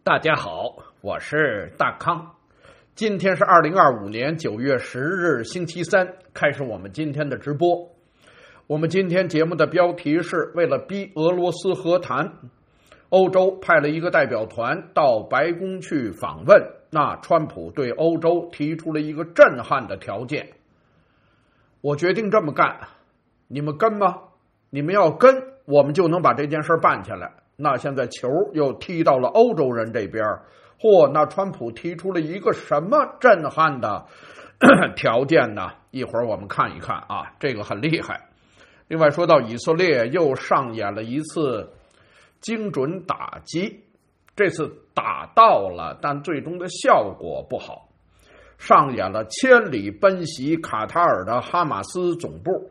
大家好，我是大康。今天是2025年9月10日星期三，开始我们今天的直播。我们今天节目的标题是为了逼俄罗斯和谈，欧洲派了一个代表团到白宫去访问，那川普对欧洲提出了一个震撼的条件。我决定这么干，你们跟吗？你们要跟，我们就能把这件事办下来。那现在球又踢到了欧洲人这边，那川普提出了一个什么震撼的条件呢？一会儿我们看一看啊，这个很厉害。另外说到以色列又上演了一次精准打击，这次打到了，但最终的效果不好，上演了千里奔袭卡塔尔的哈马斯总部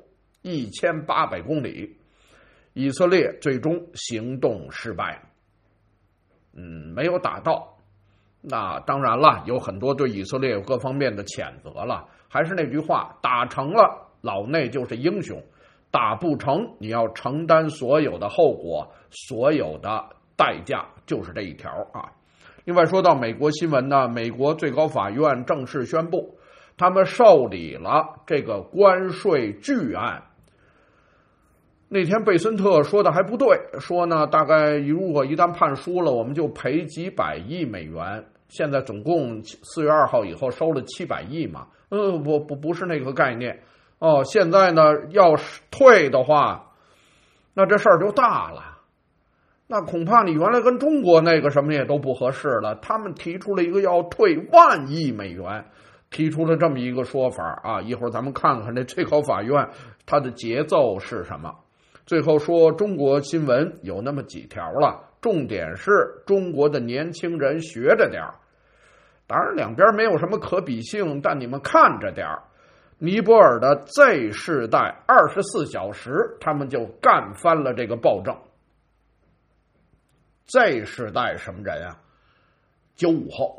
1800公里。以色列最终行动失败，没有打到。那当然了，有很多对以色列有各方面的谴责了。还是那句话，打成了，老内就是英雄；打不成，你要承担所有的后果，所有的代价，就是这一条啊。另外说到美国新闻呢，美国最高法院正式宣布，他们受理了这个关税巨案。那天贝森特说的还不对，说呢，大概如果一旦判输了，我们就赔几百亿美元。现在总共4月2号以后收了700亿嘛，不是那个概念哦。现在呢，要是退的话，那这事儿就大了。那恐怕你原来跟中国那个什么也都不合适了。他们提出了一个要退10000亿美元，提出了这么一个说法啊。一会儿咱们看看这最高法院它的节奏是什么。最后说中国新闻有那么几条了，重点是中国的年轻人学着点儿。当然两边没有什么可比性，但你们看着点儿。尼泊尔的 Z 世代24小时他们就干翻了这个暴政。Z 世代什么人啊？95后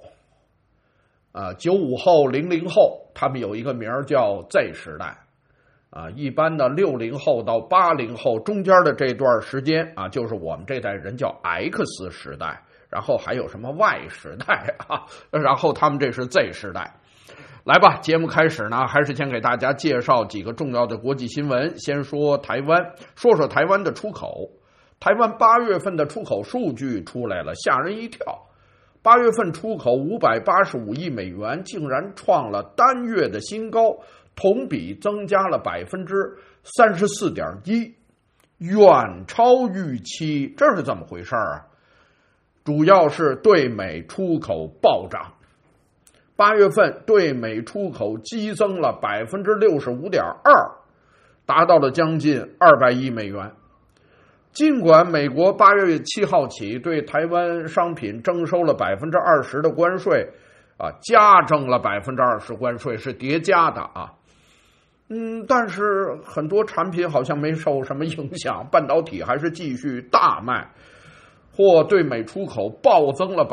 95后00后，他们有一个名叫 Z 世代一般的60后到80后中间的这段时间啊，就是我们这代人叫 X 时代，然后还有什么 Y 时代然后他们这是 Z 时代。来吧，节目开始呢，还是先给大家介绍几个重要的国际新闻。先说台湾，说说台湾的出口。台湾8月份的出口数据出来了，吓人一跳。8月份出口585亿美元，竟然创了单月的新高，同比增加了34.1%，远超预期。这是怎么回事啊？主要是对美出口暴涨。8月份对美出口激增了65.2%，达到了将近200亿美元。尽管美国8月7号起对台湾商品征收了20%的关税加征了20%关税，是叠加的啊。但是很多产品好像没受什么影响，半导体还是继续大卖，或对美出口暴增了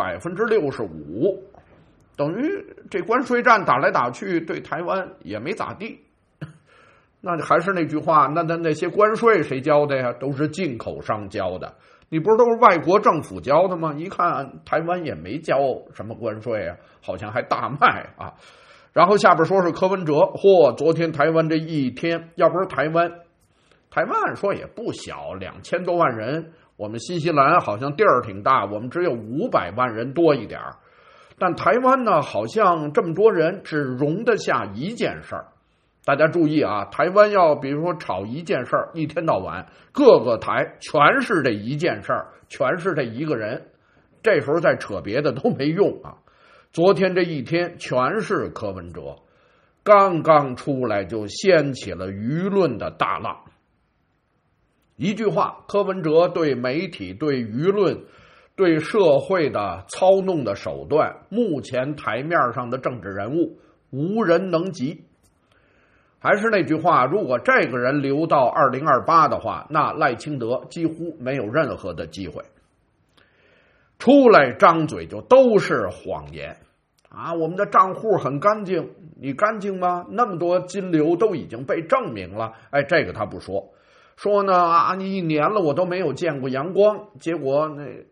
65%，等于这关税战打来打去，对台湾也没咋地。那还是那句话，那些关税谁交的呀？都是进口商交的，你不是都是外国政府交的吗？一看台湾也没交什么关税啊，好像还大卖啊。然后下边说是柯文哲，昨天台湾这一天，要不是台湾按说也不小，2000多万人，我们新西兰好像地儿挺大，我们只有500万人多一点，但台湾呢，好像这么多人只容得下一件事儿。大家注意啊，台湾要比如说吵一件事儿，一天到晚各个台全是这一件事儿，全是这一个人，这时候再扯别的都没用啊。昨天这一天全是柯文哲，刚刚出来就掀起了舆论的大浪。一句话，柯文哲对媒体、对舆论、对社会的操弄的手段，目前台面上的政治人物无人能及。还是那句话，如果这个人留到2028的话，那赖清德几乎没有任何的机会。出来张嘴就都是谎言我们的账户很干净，你干净吗？那么多金流都已经被证明了。这个他不说，说呢你1年了我都没有见过阳光，结果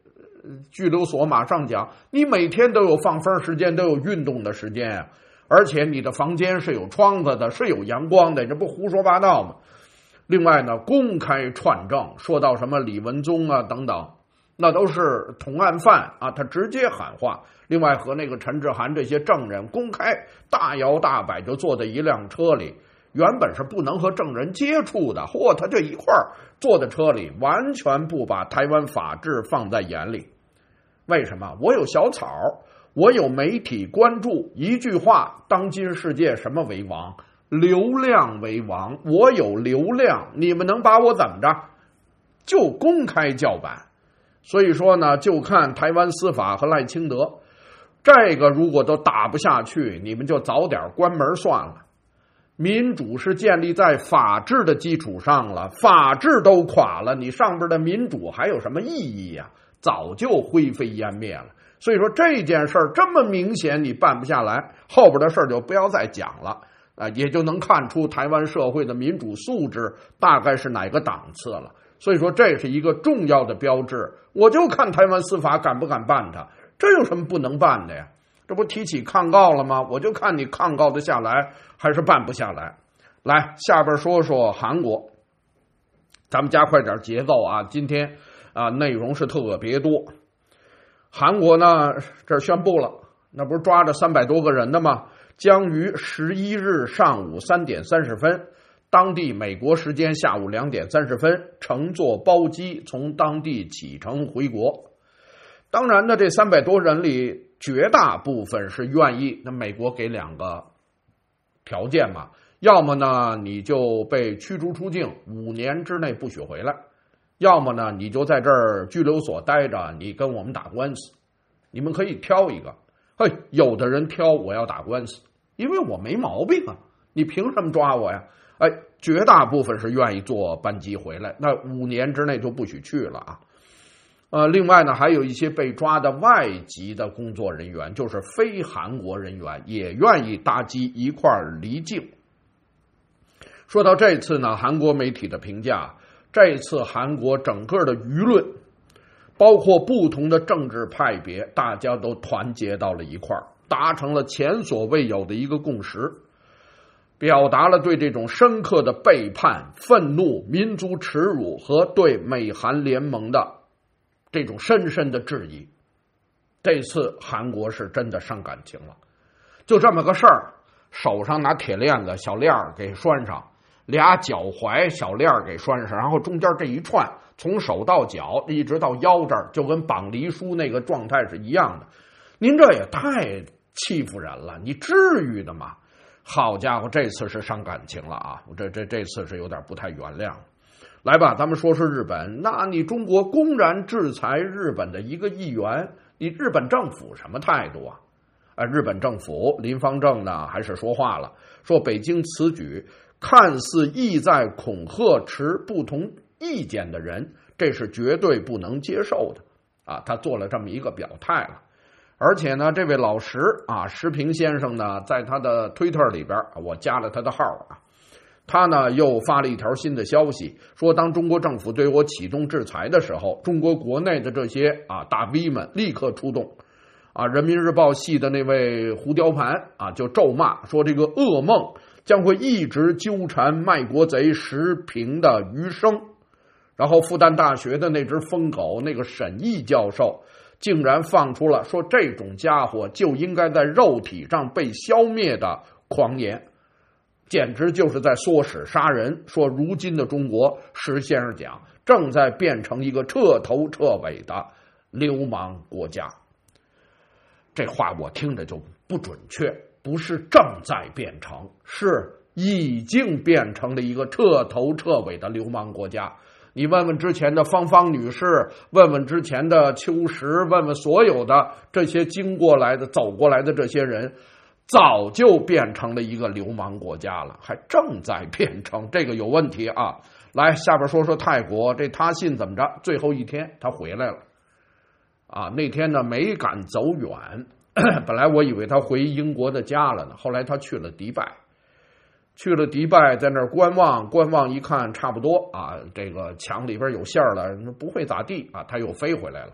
拘留所马上讲，你每天都有放风时间，都有运动的时间啊，而且你的房间是有窗子的，是有阳光的，这不胡说八道吗？另外呢，公开串证，说到什么李文宗啊等等，那都是同案犯啊，他直接喊话。另外和那个陈志涵这些证人公开大摇大摆就坐在一辆车里，原本是不能和证人接触的，他就一块儿坐在车里，完全不把台湾法治放在眼里。为什么？我有小草，我有媒体关注，一句话，当今世界什么为王？流量为王。我有流量，你们能把我怎么着？就公开叫板。所以说呢，就看台湾司法和赖清德，这个如果都打不下去，你们就早点关门算了。民主是建立在法治的基础上了，法治都垮了，你上边的民主还有什么意义呀？早就灰飞烟灭了。所以说这件事这么明显你办不下来，后边的事就不要再讲了也就能看出台湾社会的民主素质大概是哪个档次了。所以说这是一个重要的标志，我就看台湾司法敢不敢办它，这有什么不能办的呀？这不提起抗告了吗？我就看你抗告得下来还是办不下来。来，下边说说韩国，咱们加快点节奏啊，今天内容是特别多。韩国呢这宣布了，那不是抓着300多个人的吗？将于11日上午3点30分，当地美国时间下午2点30分，乘坐包机从当地启程回国。当然呢，这300多人里绝大部分是愿意，那美国给2个条件嘛，要么呢你就被驱逐出境，5年之内不许回来，要么呢你就在这儿拘留所待着，你跟我们打官司。你们可以挑一个。有的人挑我要打官司，因为我没毛病啊，你凭什么抓我呀？绝大部分是愿意坐班机回来，那5年之内就不许去了啊。另外呢，还有一些被抓的外籍的工作人员，就是非韩国人员，也愿意搭机一块儿离境。说到这次呢，韩国媒体的评价，这次韩国整个的舆论，包括不同的政治派别，大家都团结到了一块儿，达成了前所未有的一个共识，表达了对这种深刻的背叛、愤怒、民族耻辱和对美韩联盟的这种深深的质疑。这次韩国是真的伤感情了，就这么个事儿，手上拿铁链子小链儿给拴上，2脚踝小链儿给拴上，然后中间这一串从手到脚一直到腰这儿，就跟绑离书那个状态是一样的。您这也太欺负人了，你至于的吗？好家伙，这次是伤感情了啊！这次是有点不太原谅。来吧，咱们说说日本。那你中国公然制裁日本的一个议员，你日本政府什么态度啊？日本政府林芳正呢还是说话了，说北京此举看似意在恐吓持不同意见的人，这是绝对不能接受的他做了这么一个表态了。而且呢，这位老石石平先生呢，在他的推特里边，我加了他的号他呢又发了一条新的消息，说当中国政府对我启动制裁的时候，中国国内的这些大 V 们立刻出动人民日报系的那位胡雕盘就咒骂说，这个噩梦将会一直纠缠卖国贼石平的余生。然后复旦大学的那只疯狗，那个沈毅教授竟然放出了说这种家伙就应该在肉体上被消灭的狂言，简直就是在唆使杀人。说如今的中国，石先生讲，正在变成一个彻头彻尾的流氓国家。这话我听着就不准确，不是正在变成，是已经变成了一个彻头彻尾的流氓国家。你问问之前的芳芳女士，问问之前的秋实，问问所有的这些经过来的走过来的这些人，早就变成了一个流氓国家了，还正在变成，这个有问题啊。来，下边说说泰国，这他信怎么着，最后一天他回来了那天呢没敢走远本来我以为他回英国的家了呢，后来他去了迪拜，在那儿观望一看差不多这个墙里边有馅儿了，不会咋地他又飞回来了。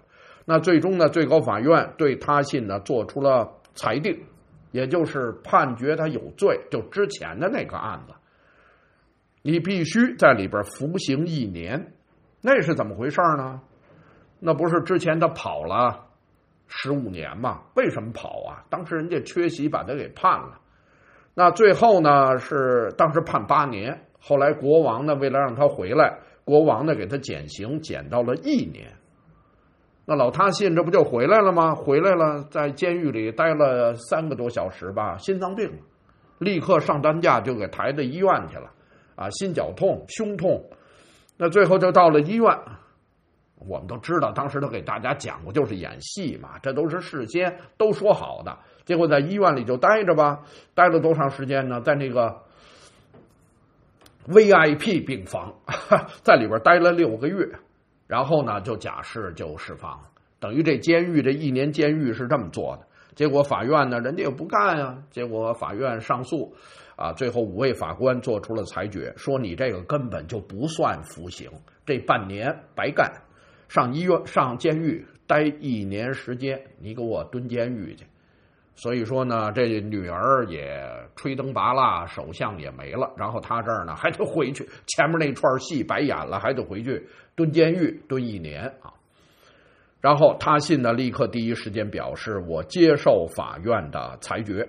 那最终呢，最高法院对他信呢做出了裁定，也就是判决他有罪，就之前的那个案子，你必须在里边服刑1年。那是怎么回事呢？那不是之前他跑了15年吗？为什么跑啊？当时人家缺席把他给判了。那最后呢是当时判8年，后来国王呢为了让他回来，国王呢给他减刑，减到了1年。那老他信这不就回来了吗？回来了，在监狱里待了3个多小时吧，心脏病，立刻上担架就给抬到医院去了啊，心绞痛、胸痛。那最后就到了医院，我们都知道当时他给大家讲过就是演戏嘛，这都是事先都说好的。结果在医院里就待着吧，待了多长时间呢？在那个 VIP 病房在里边待了6个月，然后呢就假释就释放了，等于这监狱这1年监狱是这么做的。结果法院呢人家也不干啊，结果法院上诉啊，最后5位法官做出了裁决，说你这个根本就不算服刑，这半年白干，上医院上监狱待1年时间，你给我蹲监狱去。所以说呢，这女儿也吹灯拔蜡，首相也没了，然后他这儿呢还得回去，前面那串戏白演了，还得回去蹲监狱蹲1年啊。然后他信呢立刻第一时间表示，我接受法院的裁决，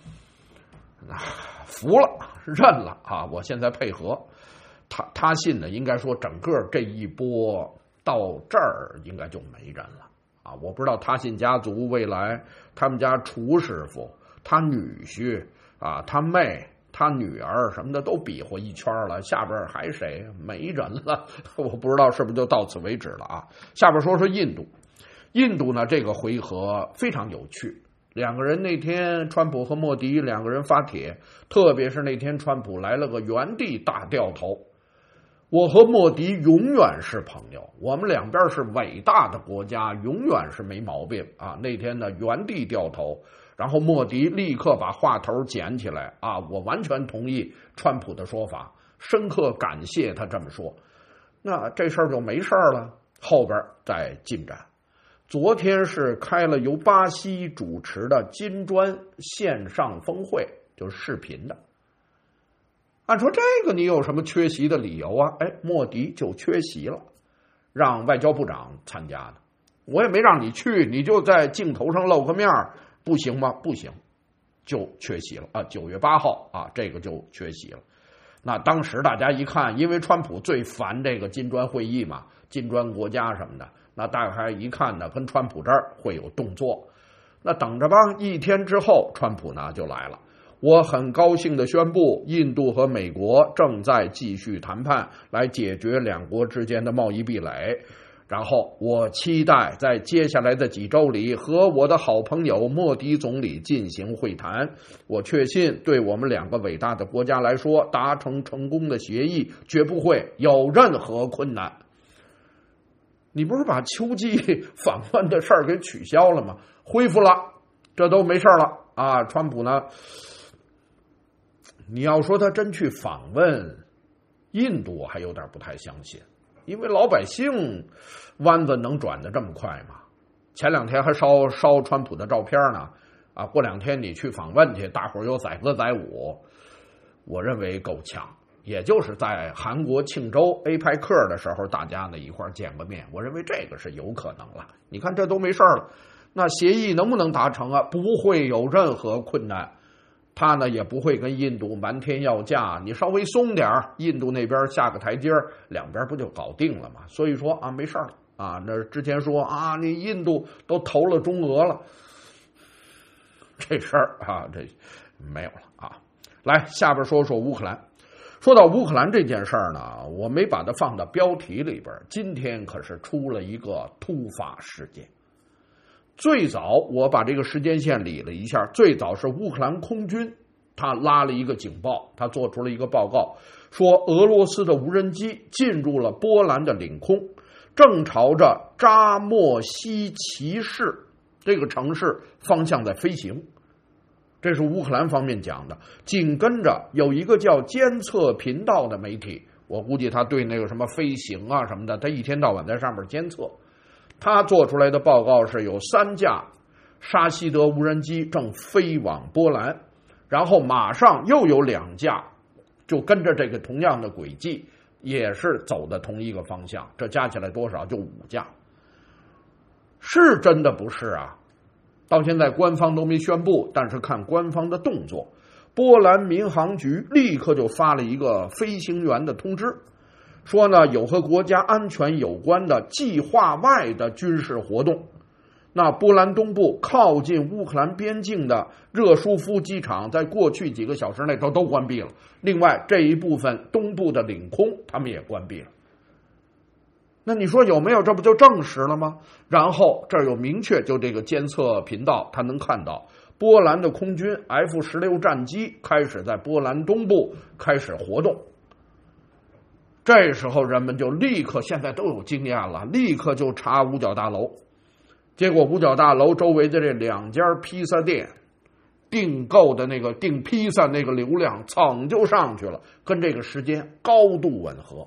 服了，认了啊！我现在配合。他信呢应该说整个这一波到这儿应该就没人了啊！我不知道他信家族未来他们家厨师傅、他女婿啊、他妹、他女儿什么的都比划一圈了，下边还谁？没人了。我不知道是不是就到此为止了啊？下边说说印度。印度呢这个回合非常有趣，两个人那天川普和莫迪两个人发帖，特别是那天川普来了个原地大掉头。我和莫迪永远是朋友，我们两边是伟大的国家，永远是没毛病啊！那天呢原地掉头，然后莫迪立刻把话头捡起来啊！我完全同意川普的说法，深刻感谢他这么说。那这事儿就没事了，后边再进展。昨天是开了由巴西主持的金砖线上峰会，就是视频的。按说这个你有什么缺席的理由啊？莫迪就缺席了，让外交部长参加的。我也没让你去，你就在镜头上露个面，不行吗？不行，就缺席了啊！9月8号啊，这个就缺席了。那当时大家一看，因为川普最烦这个金砖会议嘛，金砖国家什么的，那大概一看呢，跟川普这儿会有动作。那等着吧，1天之后，川普呢就来了。我很高兴地宣布，印度和美国正在继续谈判，来解决两国之间的贸易壁垒。然后我期待在接下来的几周里和我的好朋友莫迪总理进行会谈。我确信对我们两个伟大的国家来说，达成成功的协议绝不会有任何困难。你不是把秋季访问的事儿给取消了吗？恢复了，这都没事了啊！川普呢，你要说他真去访问印度，我还有点不太相信。因为老百姓弯子能转得这么快吗？前2天还烧川普的照片呢，啊，过2天你去访问去，大伙儿又载歌载舞，我认为够呛。也就是在韩国庆州 APEC 的时候，大家呢一块儿见个面，我认为这个是有可能了。你看这都没事了，那协议能不能达成啊？不会有任何困难。他呢也不会跟印度瞒天要价，你稍微松点印度那边下个台阶，两边不就搞定了吗？所以说啊，没事了啊。那之前说啊，你印度都投了中俄了，这事儿啊，这没有了啊。来，下边说说乌克兰。说到乌克兰这件事儿呢，我没把它放到标题里边，今天可是出了一个突发事件。最早我把这个时间线理了一下，最早是乌克兰空军他拉了一个警报，他做出了一个报告，说俄罗斯的无人机进入了波兰的领空，正朝着扎莫西奇市这个城市方向在飞行。这是乌克兰方面讲的。紧跟着有一个叫监测频道的媒体，我估计他对那个什么飞行啊什么的，他一天到晚在上面监测。 他做出来的报告是有3架沙希德无人机正飞往波兰，然后马上又有2架就跟着这个同样的轨迹，也是走的同一个方向，这加起来多少？就5架。是真的不是啊？到现在官方都没宣布，但是看官方的动作，波兰民航局立刻就发了一个飞行员的通知，说呢有和国家安全有关的计划外的军事活动。那波兰东部靠近乌克兰边境的热舒夫机场在过去几个小时内都关闭了，另外这一部分东部的领空他们也关闭了。那你说有没有？这不就证实了吗？然后这儿有明确，就这个监测频道他能看到波兰的空军 F-16 战机开始在波兰东部开始活动。这时候人们就立刻，现在都有经验了，立刻就查五角大楼。结果五角大楼周围的这2家披萨店订购的那个订披萨那个流量蹭就上去了，跟这个时间高度吻合。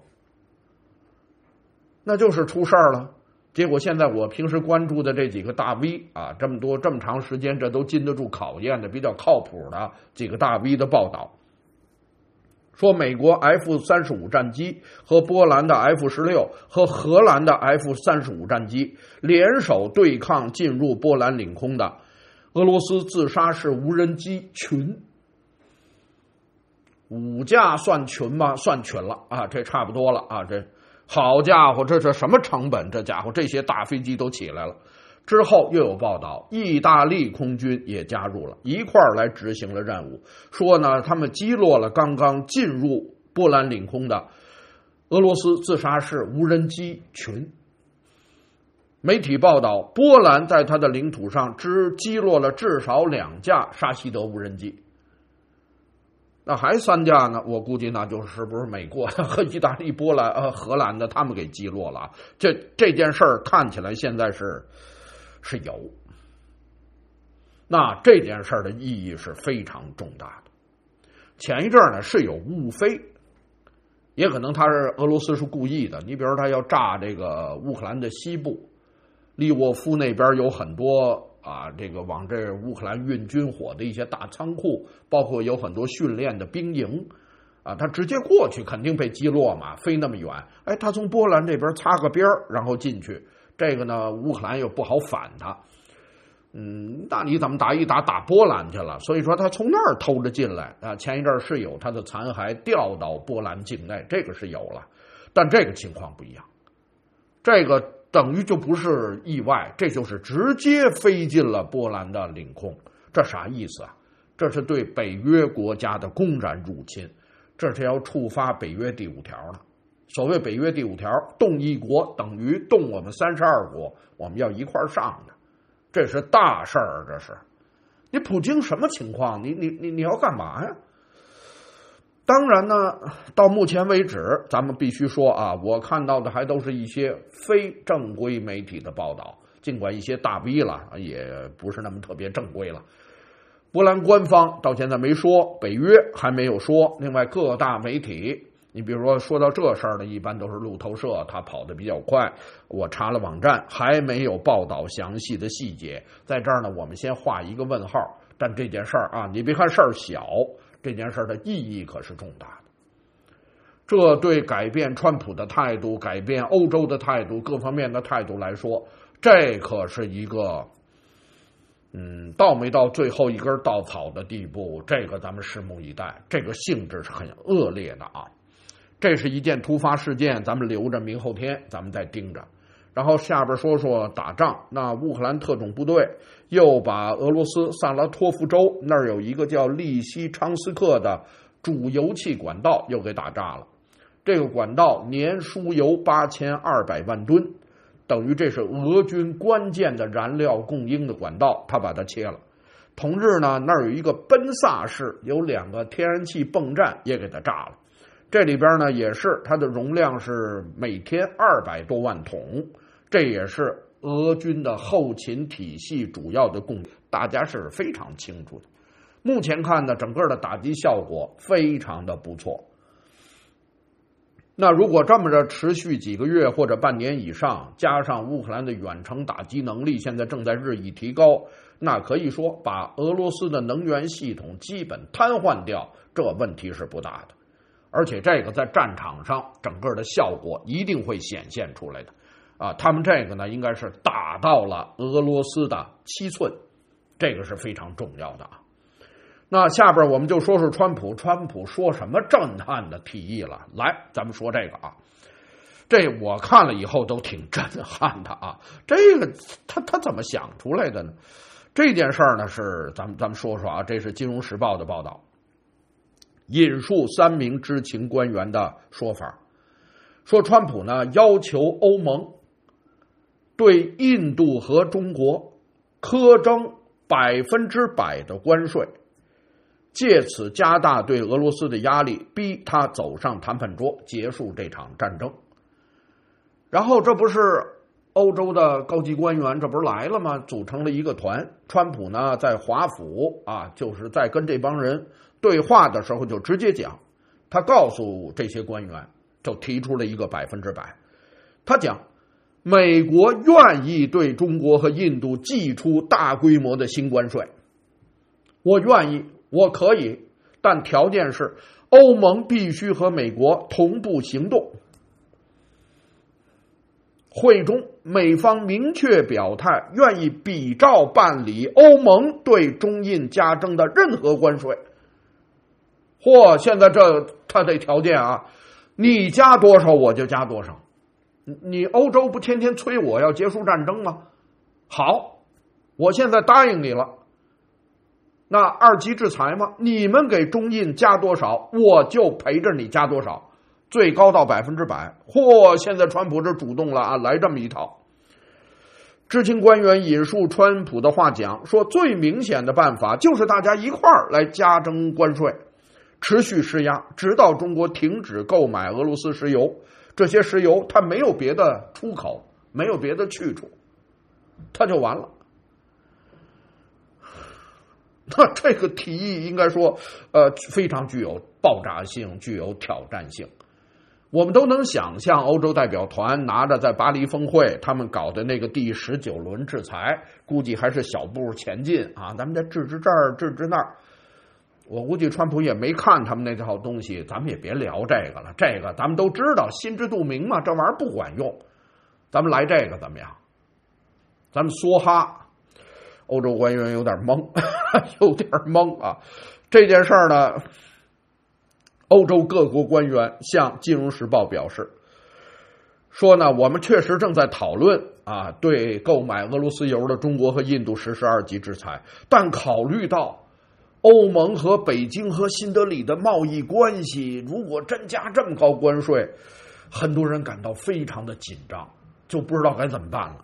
那就是出事儿了。结果现在我平时关注的这几个大 V 啊，这么长时间，这都经得住考验的比较靠谱的几个大 V 的报道，说美国 F-35 战机和波兰的 F-16和荷兰的 F-35 战机联手对抗进入波兰领空的俄罗斯自杀式无人机群。5架算群吗？算群了啊，这差不多了啊，这好家伙，这是什么成本？这家伙这些大飞机都起来了。之后又有报道，意大利空军也加入了，一块儿来执行了任务，说呢他们击落了刚刚进入波兰领空的俄罗斯自杀式无人机群。媒体报道，波兰在它的领土上只击落了至少2架沙希德无人机。那还3架呢？我估计那就是不是美国和意大利、波兰、荷兰的他们给击落了。这件事儿看起来现在是有，那这件事儿的意义是非常重大的。前一阵呢是有误飞，也可能俄罗斯是故意的。你比如他要炸这个乌克兰的西部，利沃夫那边有很多这个往这乌克兰运军火的一些大仓库，包括有很多训练的兵营他直接过去肯定被击落嘛，飞那么远，他从波兰这边擦个边然后进去，这个呢乌克兰又不好反他，那你怎么打波兰去了？所以说他从那儿偷着进来前一阵是有他的残骸掉到波兰境内，这个是有了，但这个情况不一样，这个等于就不是意外，这就是直接飞进了波兰的领空。这啥意思啊？这是对北约国家的公然入侵，这是要触发北约第5条了。所谓北约第5条，动一国等于动我们32国，我们要一块上的，这是大事儿。这是你普京什么情况？你要干嘛呀？当然呢，到目前为止，咱们必须说我看到的还都是一些非正规媒体的报道，尽管一些大 V 了，也不是那么特别正规了。波兰官方到现在没说，北约还没有说，另外各大媒体，你比如说到这事儿呢，一般都是路透社，他跑得比较快，我查了网站，还没有报道详细的细节。在这儿呢，我们先画一个问号。但这件事儿你别看事儿小，这件事的意义可是重大的。这对改变川普的态度、改变欧洲的态度、各方面的态度来说，这可是一个到没到最后一根稻草的地步，这个咱们拭目以待。这个性质是很恶劣的这是一件突发事件，咱们留着明后天咱们再盯着。然后下边说说打仗，那乌克兰特种部队又把俄罗斯萨拉托夫州那儿有一个叫利西昌斯克的主油气管道又给打炸了。这个管道年输油8200万吨，等于这是俄军关键的燃料供应的管道，他把它切了。同日呢，那儿有一个奔萨市有2个天然气泵站也给它炸了。这里边呢也是它的容量是每天200多万桶，这也是俄军的后勤体系主要的供应，大家是非常清楚的。目前看呢，整个的打击效果非常的不错。 那如果这么着持续几个月或者半年以上，加上乌克兰的远程打击能力现在正在日益提高，那可以说把俄罗斯的能源系统基本瘫痪掉，这问题是不大的。而且这个在战场上整个的效果一定会显现出来的啊！他们这个呢，应该是打到了俄罗斯的7寸，这个是非常重要的啊。那下边我们就说说川普说什么震撼的提议了。来，咱们说这个啊，这我看了以后都挺震撼的啊。这个他怎么想出来的呢？这件事儿呢是咱们说说啊，这是《金融时报》的报道，引述3名知情官员的说法，说川普呢要求欧盟对印度和中国苛征100%的关税，借此加大对俄罗斯的压力，逼他走上谈判桌，结束这场战争。然后这不是欧洲的高级官员这不是来了吗？组成了一个团。川普呢在华府啊，就是在跟这帮人对话的时候就直接讲，他告诉这些官员，就提出了一个100%。他讲，美国愿意对中国和印度祭出大规模的新关税，我愿意，我可以，但条件是欧盟必须和美国同步行动。会中，美方明确表态，愿意比照办理欧盟对中印加征的任何关税。现在他这条件啊，你加多少我就加多少。你欧洲不天天催我要结束战争吗？好，我现在答应你了。那2级制裁吗？你们给中印加多少，我就陪着你加多少。最高到100%。现在川普这主动了啊，来这么一套。知情官员引述川普的话讲，说最明显的办法就是大家一块儿来加征关税，持续施压，直到中国停止购买俄罗斯石油。这些石油它没有别的出口，没有别的去处，它就完了。那这个提议应该说非常具有爆炸性，具有挑战性。我们都能想象欧洲代表团拿着在巴黎峰会他们搞的那个第19轮制裁，估计还是小步前进啊，咱们再制止这儿制止那儿。我估计川普也没看他们那套东西，咱们也别聊这个了，这个咱们都知道，心知肚明嘛，这玩意儿不管用。咱们来这个怎么样？咱们梭哈。欧洲官员有点懵有点懵啊。这件事儿呢，欧洲各国官员向《金融时报》表示说呢，我们确实正在讨论啊，对购买俄罗斯油的中国和印度实施2级制裁，但考虑到欧盟和北京和新德里的贸易关系，如果真加这么高关税，很多人感到非常的紧张，就不知道该怎么办了。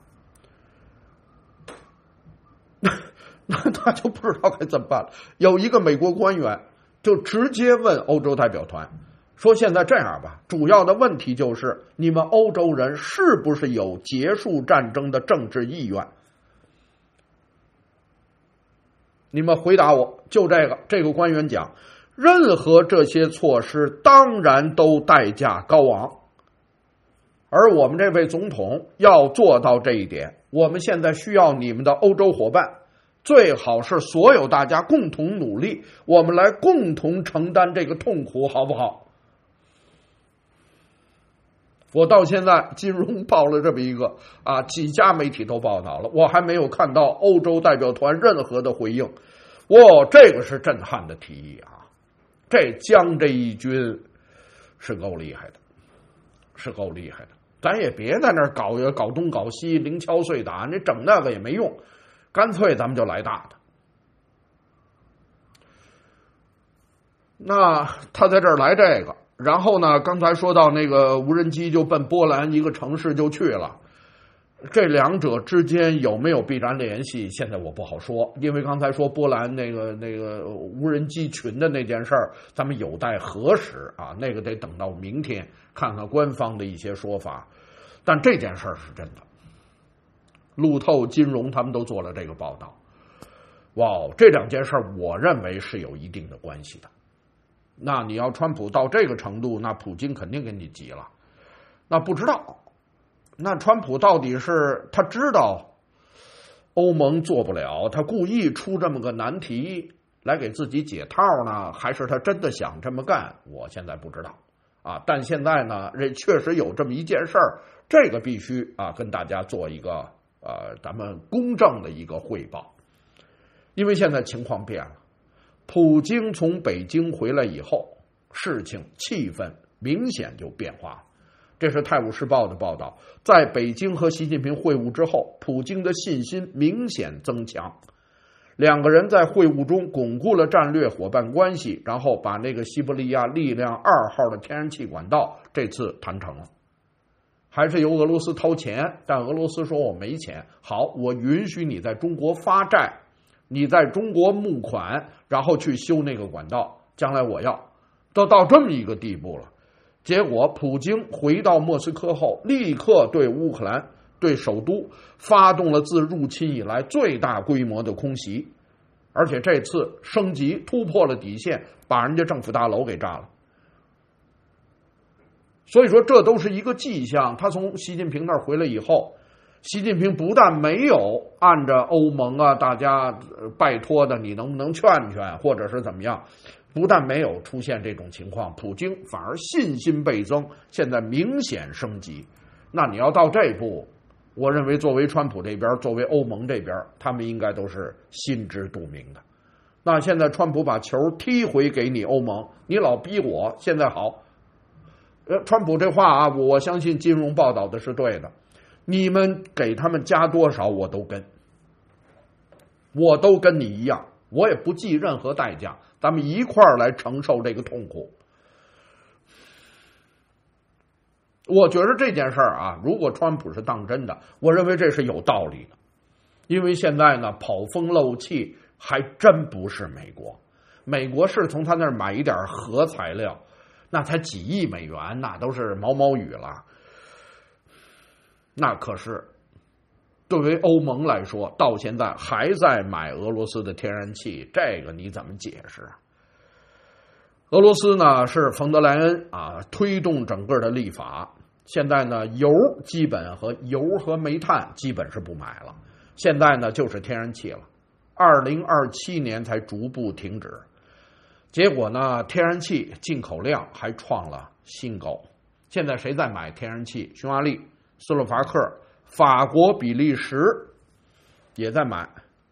那他就不知道该怎么办了。有一个美国官员就直接问欧洲代表团说，现在这样吧，主要的问题就是你们欧洲人是不是有结束战争的政治意愿？你们回答我。就这个官员讲，任何这些措施当然都代价高昂，而我们这位总统要做到这一点，我们现在需要你们的欧洲伙伴，最好是所有大家共同努力，我们来共同承担这个痛苦，好不好？我到现在金融报了这么一个啊，几家媒体都报道了，我还没有看到欧洲代表团任何的回应。这个是震撼的提议啊！这将这一军是够厉害的，是够厉害的。咱也别在那儿搞东搞西，零敲碎打，你整那个也没用，干脆咱们就来大的。那他在这儿来这个，然后呢，刚才说到那个无人机就奔波兰一个城市就去了，这两者之间有没有必然联系？现在我不好说，因为刚才说波兰那个无人机群的那件事儿，咱们有待核实啊，那个得等到明天看看官方的一些说法。但这件事儿是真的，路透、金融他们都做了这个报道。这两件事儿我认为是有一定的关系的。 那你要川普到这个程度，那普京肯定给你急了。那不知道，那川普到底是他知道欧盟做不了，他故意出这么个难题来给自己解套呢，还是他真的想这么干？我现在不知道啊。但现在呢，确实有这么一件事儿，这个必须跟大家做一个咱们公正的一个汇报。因为现在情况变了，普京从北京回来以后，事情气氛明显就变化了。这是《泰晤士报》的报道，在北京和习近平会晤之后，普京的信心明显增强。两个人在会晤中巩固了战略伙伴关系，然后把那个西伯利亚力量2号的天然气管道这次谈成了。还是由俄罗斯掏钱，但俄罗斯说我没钱，好，我允许你在中国发债，你在中国募款，然后去修那个管道，将来我要，都到这么一个地步了。结果普京回到莫斯科后，立刻对乌克兰、对首都发动了自入侵以来最大规模的空袭，而且这次升级突破了底线，把人家政府大楼给炸了。所以说这都是一个迹象。他从习近平那儿回来以后，习近平不但没有按着欧盟大家拜托的你能不能劝劝或者是怎么样，不但没有出现这种情况，普京反而信心倍增，现在明显升级。那你要到这步，我认为作为川普这边，作为欧盟这边，他们应该都是心知肚明的。那现在川普把球踢回给你欧盟，你老逼我，现在好，川普这话我相信金融报道的是对的，你们给他们加多少我都跟你一样，我也不计任何代价，咱们一块儿来承受这个痛苦。我觉得这件事儿如果川普是当真的，我认为这是有道理的。因为现在呢，跑风漏气还真不是美国，美国是从他那儿买一点核材料，那才几亿美元，那都是毛毛雨了。那可是对于欧盟来说，到现在还在买俄罗斯的天然气，这个你怎么解释啊？俄罗斯呢是冯德莱恩推动整个的立法，现在呢油和煤炭基本是不买了，现在呢就是天然气了，2027年才逐步停止。结果呢，天然气进口量还创了新高。现在谁在买天然气？匈牙利、斯洛伐克、法国、比利时也在买。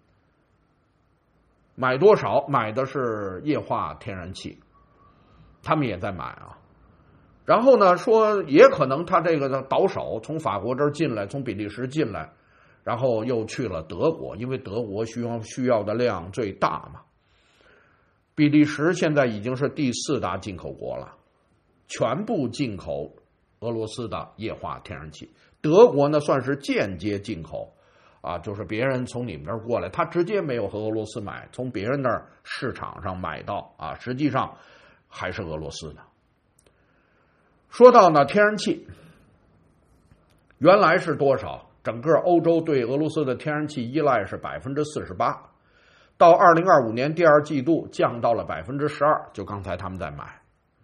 买多少？买的是液化天然气，他们也在买然后呢，说也可能他这个倒手从法国这儿进来，从比利时进来，然后又去了德国，因为德国需要的量最大嘛。比利时现在已经是第4大进口国了，全部进口俄罗斯的液化天然气。德国呢算是间接进口就是别人从你们那儿过来，他直接没有和俄罗斯买，从别人那儿市场上买到实际上还是俄罗斯的。说到呢天然气原来是多少？整个欧洲对俄罗斯的天然气依赖是 48%，到2025年第2季度降到了 12%， 就刚才他们在买。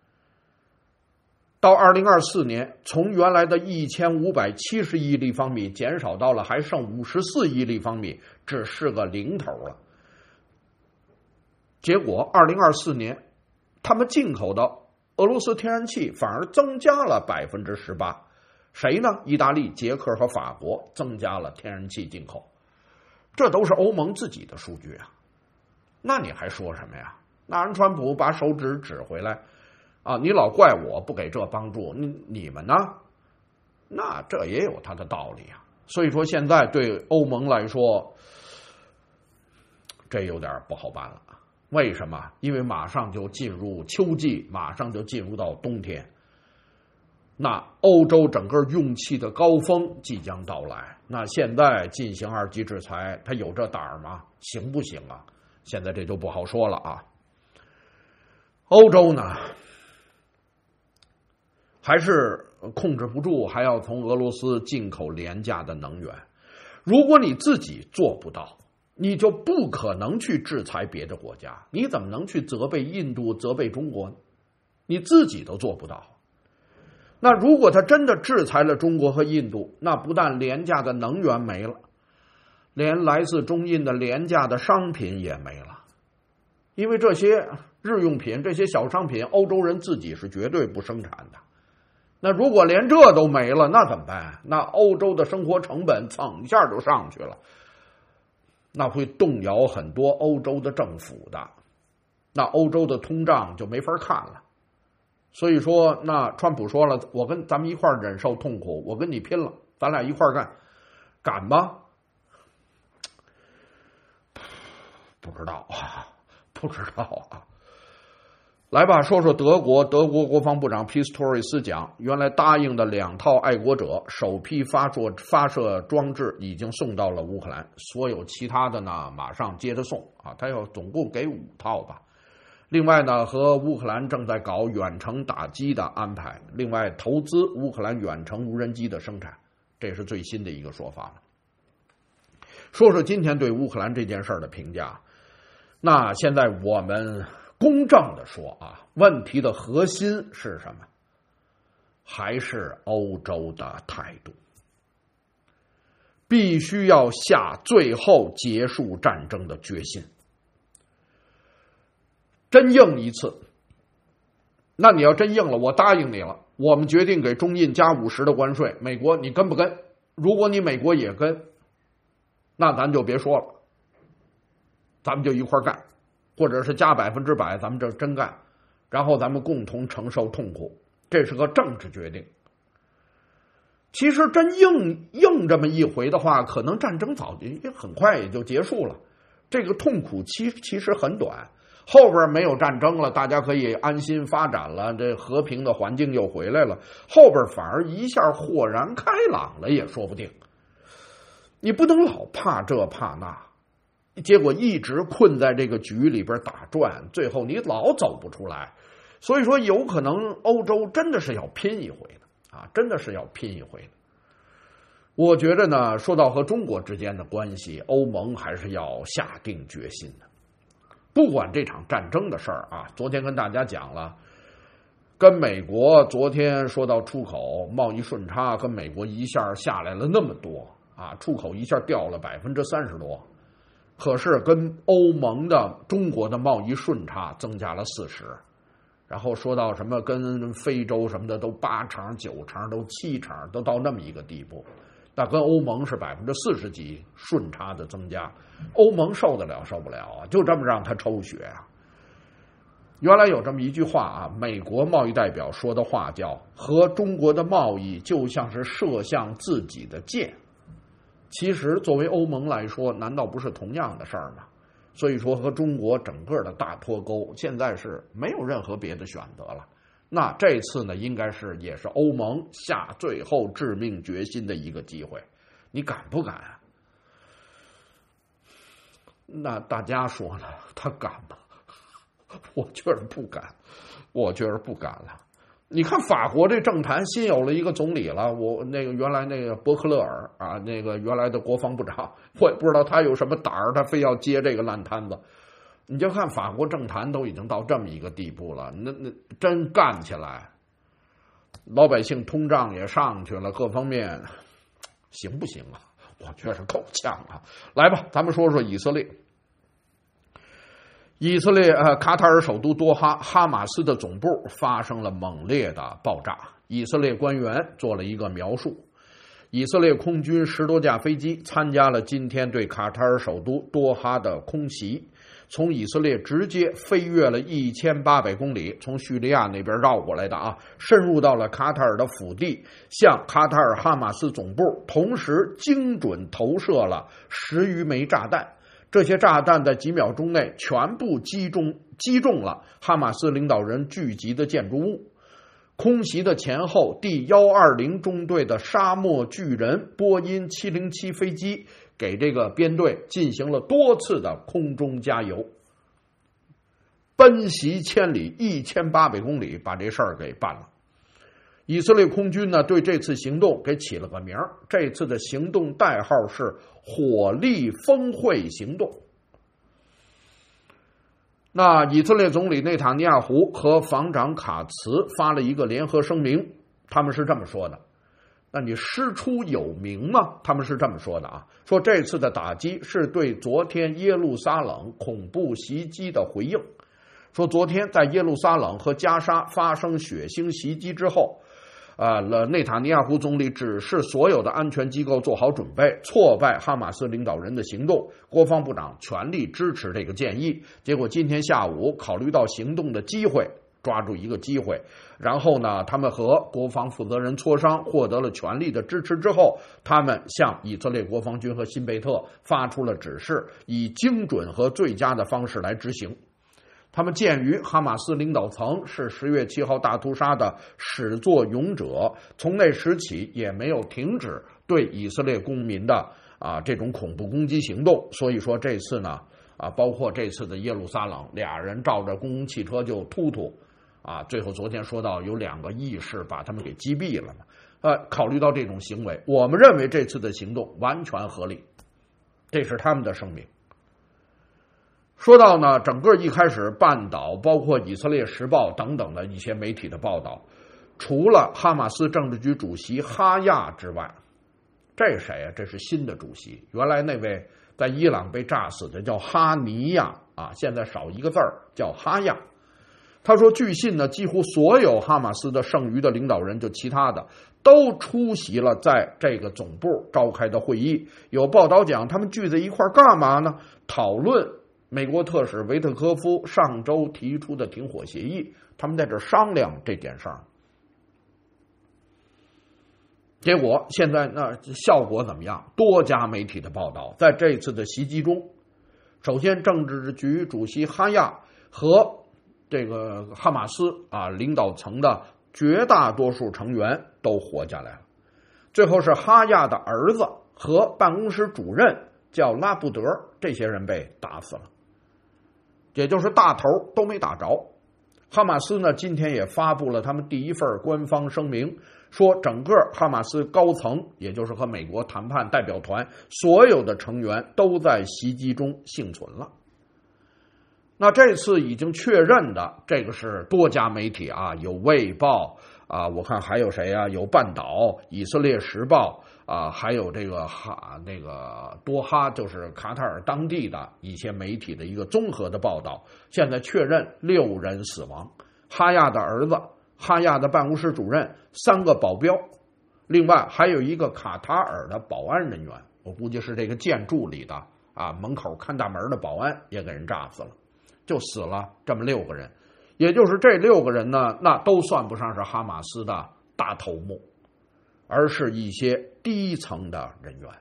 到2024年，从原来的1570亿立方米减少到了还剩54亿立方米，只是个零头了。结果2024年，他们进口的俄罗斯天然气反而增加了 18%。谁呢？意大利、捷克和法国增加了天然气进口。这都是欧盟自己的数据那你还说什么呀？那人川普把手指回来你老怪我不给这帮助，你们呢？那这也有他的道理所以说现在对欧盟来说，这有点不好办了。为什么？因为马上就进入秋季，马上就进入到冬天，那欧洲整个用气的高峰即将到来。那现在进行2级制裁，他有这胆儿吗？行不行现在这就不好说了欧洲呢还是控制不住，还要从俄罗斯进口廉价的能源。如果你自己做不到，你就不可能去制裁别的国家，你怎么能去责备印度、责备中国呢？ 你自己都做不到。那如果他真的制裁了中国和印度，那不但廉价的能源没了，连来自中印的廉价的商品也没了。因为这些日用品，这些小商品，欧洲人自己是绝对不生产的。那如果连这都没了，那怎么办？那欧洲的生活成本蹭一下就上去了，那会动摇很多欧洲的政府的，那欧洲的通胀就没法看了。所以说，那川普说了，咱们一块忍受痛苦，我跟你拼了，咱俩一块干，敢吗？不知道啊。来吧，说说德国国防部长皮斯托瑞斯讲，原来答应的2套爱国者首批发射装置已经送到了乌克兰，所有其他的呢马上接着送啊，他要总共给5套吧。另外呢，和乌克兰正在搞远程打击的安排，另外投资乌克兰远程无人机的生产，这是最新的一个说法了。说说今天对乌克兰这件事的评价。那现在我们公正的说啊，问题的核心是什么？还是欧洲的态度，必须要下最后结束战争的决心。真硬一次，那你要真硬了，我答应你了，我们决定给中印加50%的关税，美国你跟不跟？如果你美国也跟，那咱就别说了，咱们就一块干，或者是加100%，咱们这真干，然后咱们共同承受痛苦，这是个政治决定。其实真硬这么一回的话，可能战争早就很快也就结束了，这个痛苦期其实很短，后边没有战争了，大家可以安心发展了，这和平的环境又回来了，后边反而一下豁然开朗了也说不定。你不能老怕这怕那，结果一直困在这个局里边打转，最后你老走不出来。所以说有可能欧洲真的是要拼一回的啊，真的是要拼一回的。我觉得呢，说到和中国之间的关系，欧盟还是要下定决心的。不管这场战争的事儿啊，昨天跟大家讲了，跟美国昨天说到出口贸易顺差，跟美国一下下来了那么多啊，出口一下掉了30%多，可是跟欧盟的中国的贸易顺差增加了40%，然后说到什么跟非洲什么的都8成、9成、都7成，都到那么一个地步。那跟欧盟是40%几顺差的增加，欧盟受得了受不了啊？就这么让他抽血啊？原来有这么一句话啊，美国贸易代表说的话叫“和中国的贸易就像是射向自己的箭”。其实作为欧盟来说，难道不是同样的事儿吗？所以说和中国整个的大脱钩，现在是没有任何别的选择了。那这次呢，应该是也是欧盟下最后致命决心的一个机会，你敢不敢啊？那大家说呢，他敢吗？我觉得不敢，了。你看法国这政坛新有了一个总理了，我那个原来那个伯克勒尔啊，那个原来的国防部长，我也不知道他有什么胆儿，他非要接这个烂摊子。你就看法国政坛都已经到这么一个地步了，那真干起来，老百姓通胀也上去了，各方面行不行啊？我觉得够呛啊！来吧，咱们说说以色列。以色列卡塔尔首都多哈，哈马斯的总部发生了猛烈的爆炸。以色列官员做了一个描述，以色列空军10多架飞机参加了今天对卡塔尔首都多哈的空袭，从以色列直接飞越了1800公里，从叙利亚那边绕过来的啊，深入到了卡塔尔的腹地，向卡塔尔哈马斯总部同时精准投射了10余枚炸弹。这些炸弹在几秒钟内全部击中了哈马斯领导人聚集的建筑物。空袭的前后，第120中队的沙漠巨人波音707飞机给这个编队进行了多次的空中加油，奔袭千里，1800公里，把这事儿给办了。以色列空军呢，对这次行动给起了个名儿，这次的行动代号是火力峰会行动。 那以色列总理内塔尼亚胡和防长卡茨发了一个联合声明，他们是这么说的。那你师出有名吗？他们是这么说的啊，说这次的打击是对昨天耶路撒冷恐怖袭击的回应。说昨天在耶路撒冷和加沙发生血腥袭击之后，内塔尼亚胡总理指示所有的安全机构做好准备，挫败哈马斯领导人的行动。国防部长全力支持这个建议。结果今天下午考虑到行动的机会，抓住一个机会，然后呢，他们和国防负责人磋商，获得了全力的支持之后，他们向以色列国防军和辛贝特发出了指示，以精准和最佳的方式来执行。他们鉴于哈马斯领导层是10月7号大屠杀的始作俑者，从那时起也没有停止对以色列公民的这种恐怖攻击行动，所以说这次呢包括这次的耶路撒冷，俩人照着公共汽车就突突最后昨天说到有2个义士把他们给击毙了嘛。考虑到这种行为，我们认为这次的行动完全合理，这是他们的声明。说到呢，整个一开始半岛包括以色列时报等等的一些媒体的报道，除了哈马斯政治局主席哈亚之外，这是谁啊？这是新的主席，原来那位在伊朗被炸死的叫哈尼亚现在少一个字儿叫哈亚。他说据信呢，几乎所有哈马斯的剩余的领导人，就其他的都出席了在这个总部召开的会议。有报道讲他们聚在一块干嘛呢？讨论美国特使维特科夫上周提出的停火协议，他们在这商量这件事儿。结果现在效果怎么样？多家媒体的报道，在这次的袭击中，首先政治局主席哈亚和这个哈马斯领导层的绝大多数成员都活下来了。最后是哈亚的儿子和办公室主任叫拉布德，这些人被打死了，也就是大头都没打着。哈马斯呢，今天也发布了他们第一份官方声明，说整个哈马斯高层，也就是和美国谈判代表团所有的成员都在袭击中幸存了。那这次已经确认的，这个是多家媒体有卫报我看还有谁有半岛、以色列时报还有这个多哈，就是卡塔尔当地的一些媒体的一个综合的报道，现在确认6人死亡，哈亚的儿子、哈亚的办公室主任、3个保镖，另外还有一个卡塔尔的保安人员，我估计是这个建筑里的门口看大门的保安也给人炸死了，就死了这么6个人。也就是这6个人呢，那都算不上是哈马斯的大头目，而是一些低层的人员。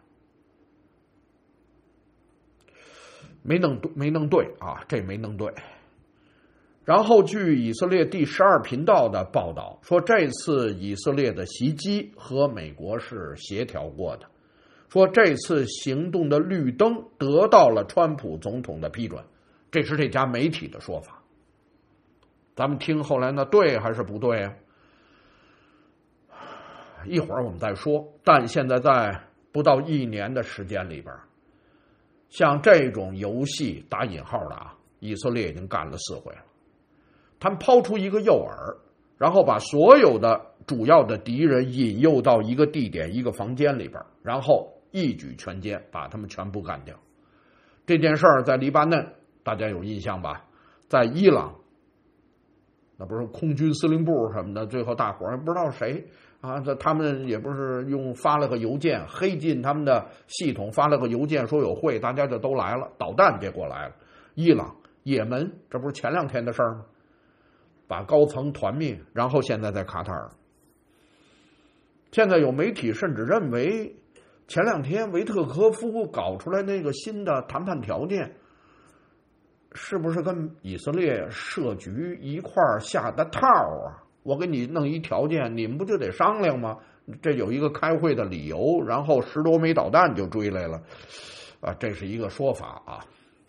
没弄对这没弄对。然后据以色列第12频道的报道说，这次以色列的袭击和美国是协调过的，说这次行动的绿灯得到了川普总统的批准，这是这家媒体的说法。咱们听后来呢，对还是不对啊？一会儿我们再说。但现在在不到1年的时间里边，像这种游戏打引号的以色列已经干了4回了。他们抛出一个诱饵，然后把所有的主要的敌人引诱到一个地点、一个房间里边，然后一举全歼，把他们全部干掉。这件事儿在黎巴嫩大家有印象吧？在伊朗那不是空军司令部什么的，最后大伙儿不知道谁他们也不是发了个邮件，黑进他们的系统，发了个邮件说有会，大家就都来了，导弹结果来了。伊朗、也门，这不是前2天的事儿吗？把高层团灭，然后现在在卡塔尔。现在有媒体甚至认为，前2天维特科夫搞出来那个新的谈判条件，是不是跟以色列设局一块儿下的套我给你弄一条件，你们不就得商量吗？这有一个开会的理由，然后10多枚导弹就追来了这是一个说法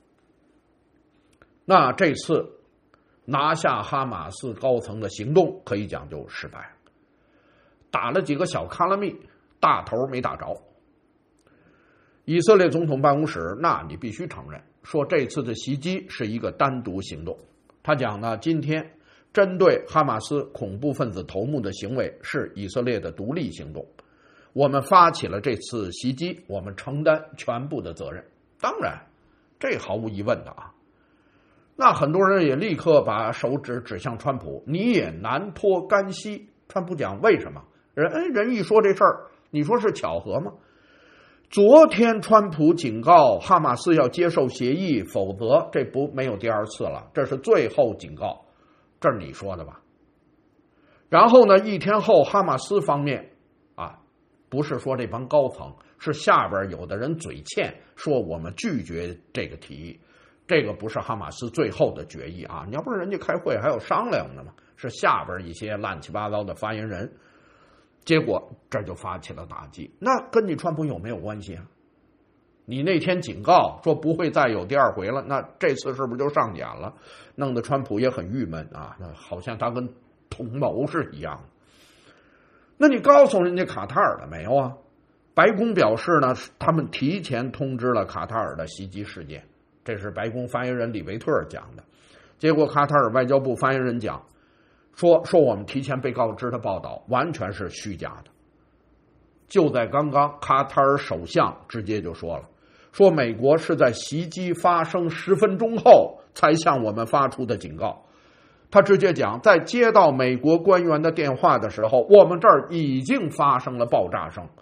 那这次拿下哈马斯高层的行动可以讲就失败，打了几个小卡拉密，大头没打着。 以色列总统办公室，那你必须承认，说这次的袭击是一个单独行动。他讲呢，今天针对哈马斯恐怖分子头目的行为是以色列的独立行动，我们发起了这次袭击，我们承担全部的责任。当然，这毫无疑问的啊。那很多人也立刻把手指向川普，你也难脱干系。川普讲为什么？人一说这事儿，你说是巧合吗？昨天川普警告哈马斯要接受协议，否则这没有第二次了，这是最后警告，这是你说的吧？然后呢，一天后哈马斯方面啊，不是说这帮高层，是下边有的人嘴欠，说我们拒绝这个提议。这个不是哈马斯最后的决议啊！你要不是人家开会还有商量的嘛，是下边一些乱七八糟的发言人，结果这就发起了打击。那跟你川普有没有关系啊？你那天警告说不会再有第二回了，那这次是不是就上演了？弄得川普也很郁闷啊，那好像他跟同谋是一样的。那你告诉人家卡塔尔了没有啊？白宫表示呢，他们提前通知了卡塔尔的袭击事件。这是白宫发言人里维特讲的，结果卡塔尔外交部发言人讲说我们提前被告知的报道完全是虚假的。就在刚刚，卡塔尔首相直接就说了，说美国是在袭击发生10分钟后才向我们发出的警告。他直接讲，在接到美国官员的电话的时候，我们这儿已经发生了爆炸声。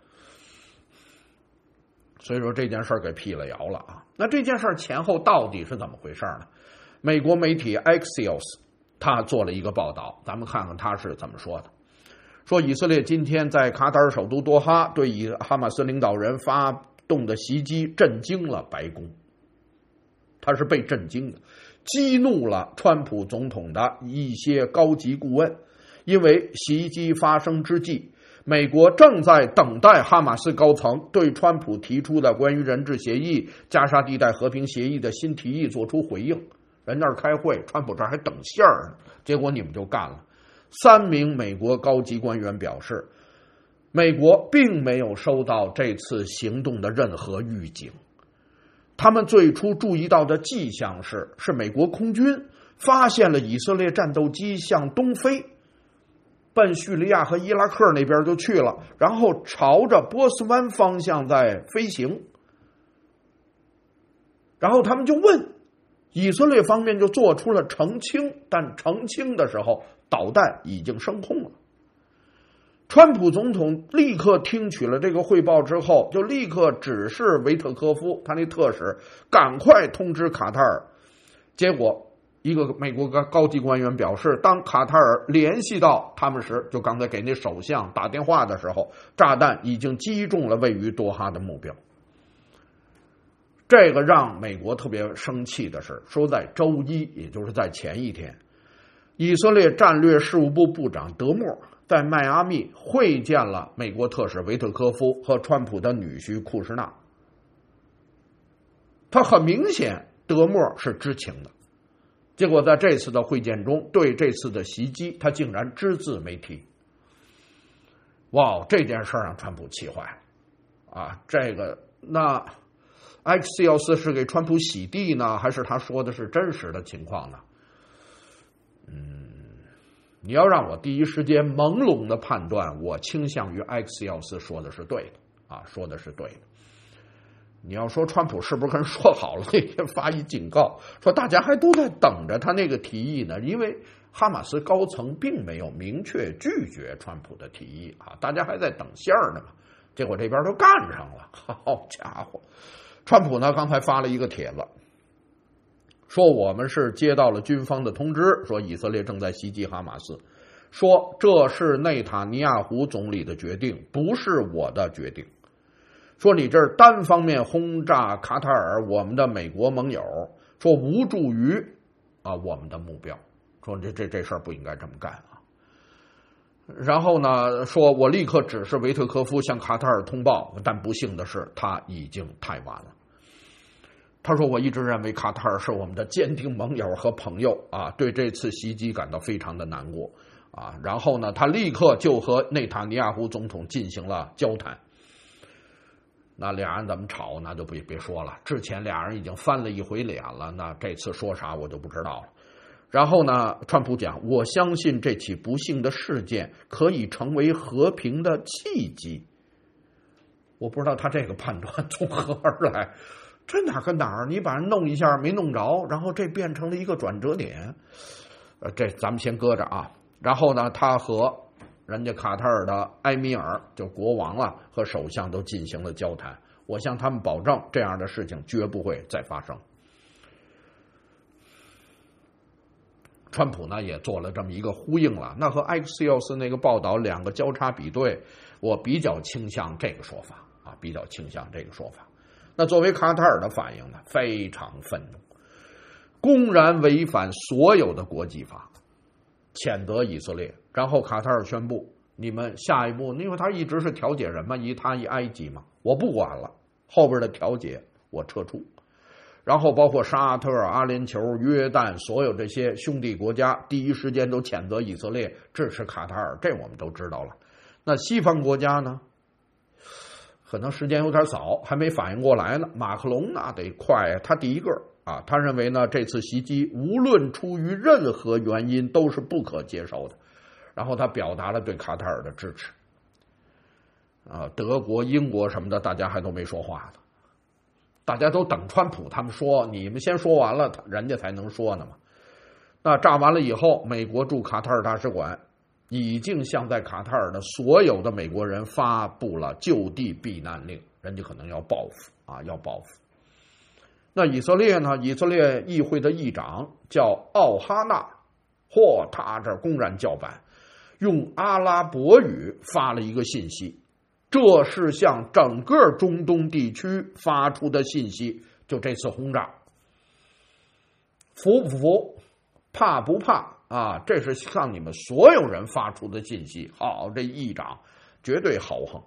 所以说这件事给辟了谣了啊。那这件事前后到底是怎么回事呢？美国媒体 Axios 他做了一个报道，咱们看看他是怎么说的。说以色列今天在卡塔尔首都多哈对哈马斯领导人发动的袭击震惊了白宫，他是被震惊的，激怒了川普总统的一些高级顾问，因为袭击发生之际，美国正在等待哈马斯高层对川普提出的关于人质协议、加沙地带和平协议的新提议做出回应。人那儿开会，川普这儿还等信儿呢，结果你们就干了。3名美国高级官员表示，美国并没有收到这次行动的任何预警。他们最初注意到的迹象是美国空军发现了以色列战斗机向东飞，奔叙利亚和伊拉克那边就去了，然后朝着波斯湾方向在飞行。然后他们就问，以色列方面就做出了澄清，但澄清的时候导弹已经升空了。川普总统立刻听取了这个汇报之后，就立刻指示维特科夫他那特使赶快通知卡塔尔。结果一个美国高级官员表示，当卡塔尔联系到他们时，就刚才给那首相打电话的时候，炸弹已经击中了位于多哈的目标。这个让美国特别生气的是，说在周一，也就是在前一天，以色列战略事务部部长德默在迈阿密会见了美国特使维特科夫和川普的女婿库什纳。他很明显，德默是知情的。结果在这次的会见中，对这次的袭击，他竟然只字没提。哇，这件事让川普气坏了啊！那Axios 是给川普洗地呢，还是他说的是真实的情况呢？你要让我第一时间朦胧的判断，我倾向于 Axios 说的是对的啊，说的是对的。你要说川普是不是跟说好了那天发一警告，说大家还都在等着他那个提议呢？因为哈马斯高层并没有明确拒绝川普的提议啊，大家还在等信儿呢嘛。结果这边都干上了，好家伙！川普呢刚才发了一个帖子，说我们是接到了军方的通知，说以色列正在袭击哈马斯，说这是内塔尼亚胡总理的决定，不是我的决定。说你这单方面轰炸卡塔尔，我们的美国盟友，说无助于我们的目标，说这事儿不应该这么干啊。然后呢，说我立刻指示维特科夫向卡塔尔通报，但不幸的是他已经太晚了。他说我一直认为卡塔尔是我们的坚定盟友和朋友啊，对这次袭击感到非常的难过啊。然后呢，他立刻就和内塔尼亚胡总统进行了交谈。 那俩人怎么吵，那就别说了。之前俩人已经翻了一回脸了，那这次说啥我就不知道了。然后呢，川普讲，我相信这起不幸的事件可以成为和平的契机。我不知道他这个判断从何而来，这哪跟哪儿？你把人弄一下没弄着，然后这变成了一个转折点。这咱们先搁着啊。然后呢，他和人家卡塔尔的埃米尔，就国王了，和首相都进行了交谈。我向他们保证，这样的事情绝不会再发生。川普呢也做了这么一个呼应了，那和埃克斯奥斯那个报道两个交叉比对，我比较倾向这个说法啊，比较倾向这个说法。那作为卡塔尔的反应呢，非常愤怒，公然违反所有的国际法，谴责以色列。然后卡塔尔宣布，你们下一步，因为他一直是调解人嘛，一埃及嘛，我不管了，后边的调解我撤出。然后包括沙特、阿联酋、约旦，所有这些兄弟国家第一时间都谴责以色列，支持卡塔尔，这我们都知道了。那西方国家呢，可能时间有点早，还没反应过来呢。马克龙那得快呀，他第一个啊，他认为呢，这次袭击无论出于任何原因都是不可接受的。然后他表达了对卡塔尔的支持。德国、英国什么的，大家还都没说话呢。大家都等川普他们说，你们先说完了，人家才能说呢嘛。那炸完了以后，美国驻卡塔尔大使馆已经向在卡塔尔的所有的美国人发布了就地避难令，人家可能要报复啊，要报复。那以色列呢？以色列议会的议长叫奥哈纳，他这公然叫板，用阿拉伯语发了一个信息。这是向整个中东地区发出的信息，就这次轰炸，服不服，怕不怕啊？这是向你们所有人发出的信息。好，这议长绝对豪横。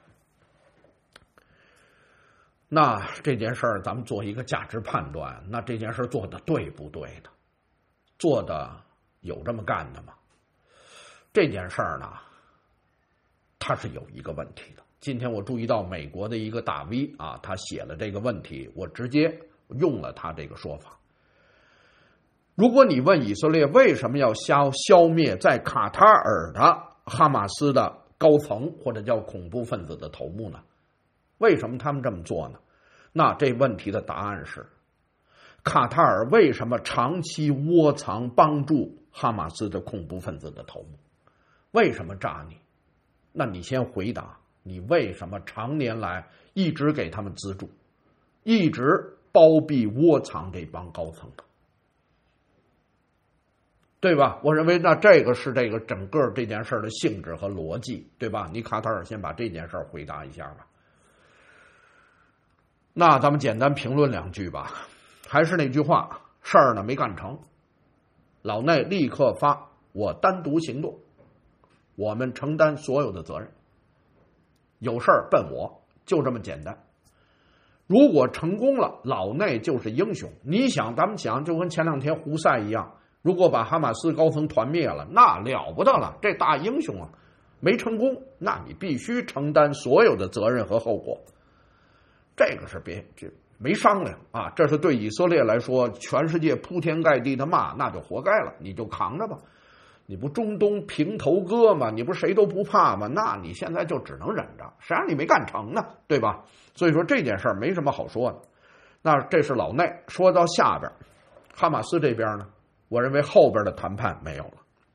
那这件事儿咱们做一个价值判断，那这件事做的对不对呢？做的有这么干的吗？这件事儿呢，它是有一个问题的。今天我注意到美国的一个大 V 啊，他写了这个问题，我直接用了他这个说法。如果你问以色列为什么要消灭在卡塔尔的哈马斯的高层或者叫恐怖分子的头目呢？为什么他们这么做呢？那这问题的答案是，卡塔尔为什么长期窝藏帮助哈马斯的恐怖分子的头目？为什么炸你？那你先回答，你为什么常年来一直给他们资助，一直包庇窝藏这帮高层的，对吧？我认为那这个是这个整个这件事的性质和逻辑，对吧？你卡塔尔先把这件事回答一下吧。那咱们简单评论两句吧。还是那句话，事儿呢没干成，老内立刻发我单独行动，我们承担所有的责任，有事儿奔我，就这么简单。如果成功了，老内就是英雄。你想，咱们想，就跟前两天胡塞一样，如果把哈马斯高层团灭了，那了不得了，这大英雄啊！没成功，那你必须承担所有的责任和后果。这个是这没商量啊！这是对以色列来说，全世界铺天盖地的骂，那就活该了，你就扛着吧。你不中东平头哥吗？你不谁都不怕吗？那你现在就只能忍着，谁让你没干成呢？对吧？所以说这件事儿没什么好说的。那这是老内。说到下边，哈马斯这边呢，我认为后边的谈判没有了。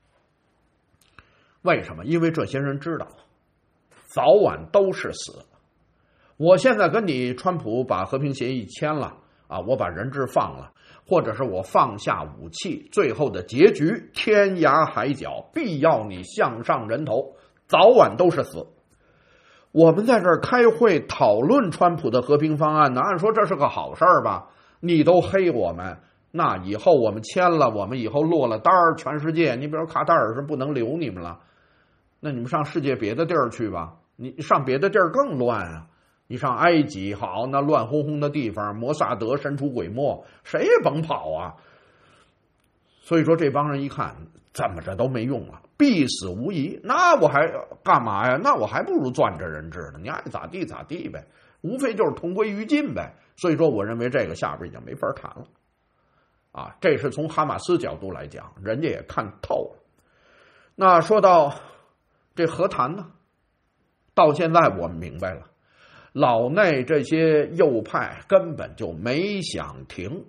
为什么？因为这些人知道，早晚都是死。我现在跟你川普把和平协议签了啊，我把人质放了，或者是我放下武器，最后的结局天涯海角，必要你项上人头，早晚都是死。我们在这儿开会讨论川普的和平方案呢，按说这是个好事儿吧？你都黑我们，那以后我们签了，我们以后落了单儿，全世界，你比如卡塔尔是不能留你们了，那你们上世界别的地儿去吧，你上别的地儿更乱啊。你上埃及好，那乱哄哄的地方，摩萨德神出鬼没，谁也甭跑啊！所以说这帮人一看怎么着都没用了，必死无疑，那我还干嘛呀？那我还不如攥着人质呢，你爱咋地咋地呗。 无非就是同归于尽呗。所以说，我认为这个下边已经没法谈了啊。这是从哈马斯角度来讲，人家也看透了。那说到这和谈呢，到现在我们明白了，老内这些右派根本就没想停，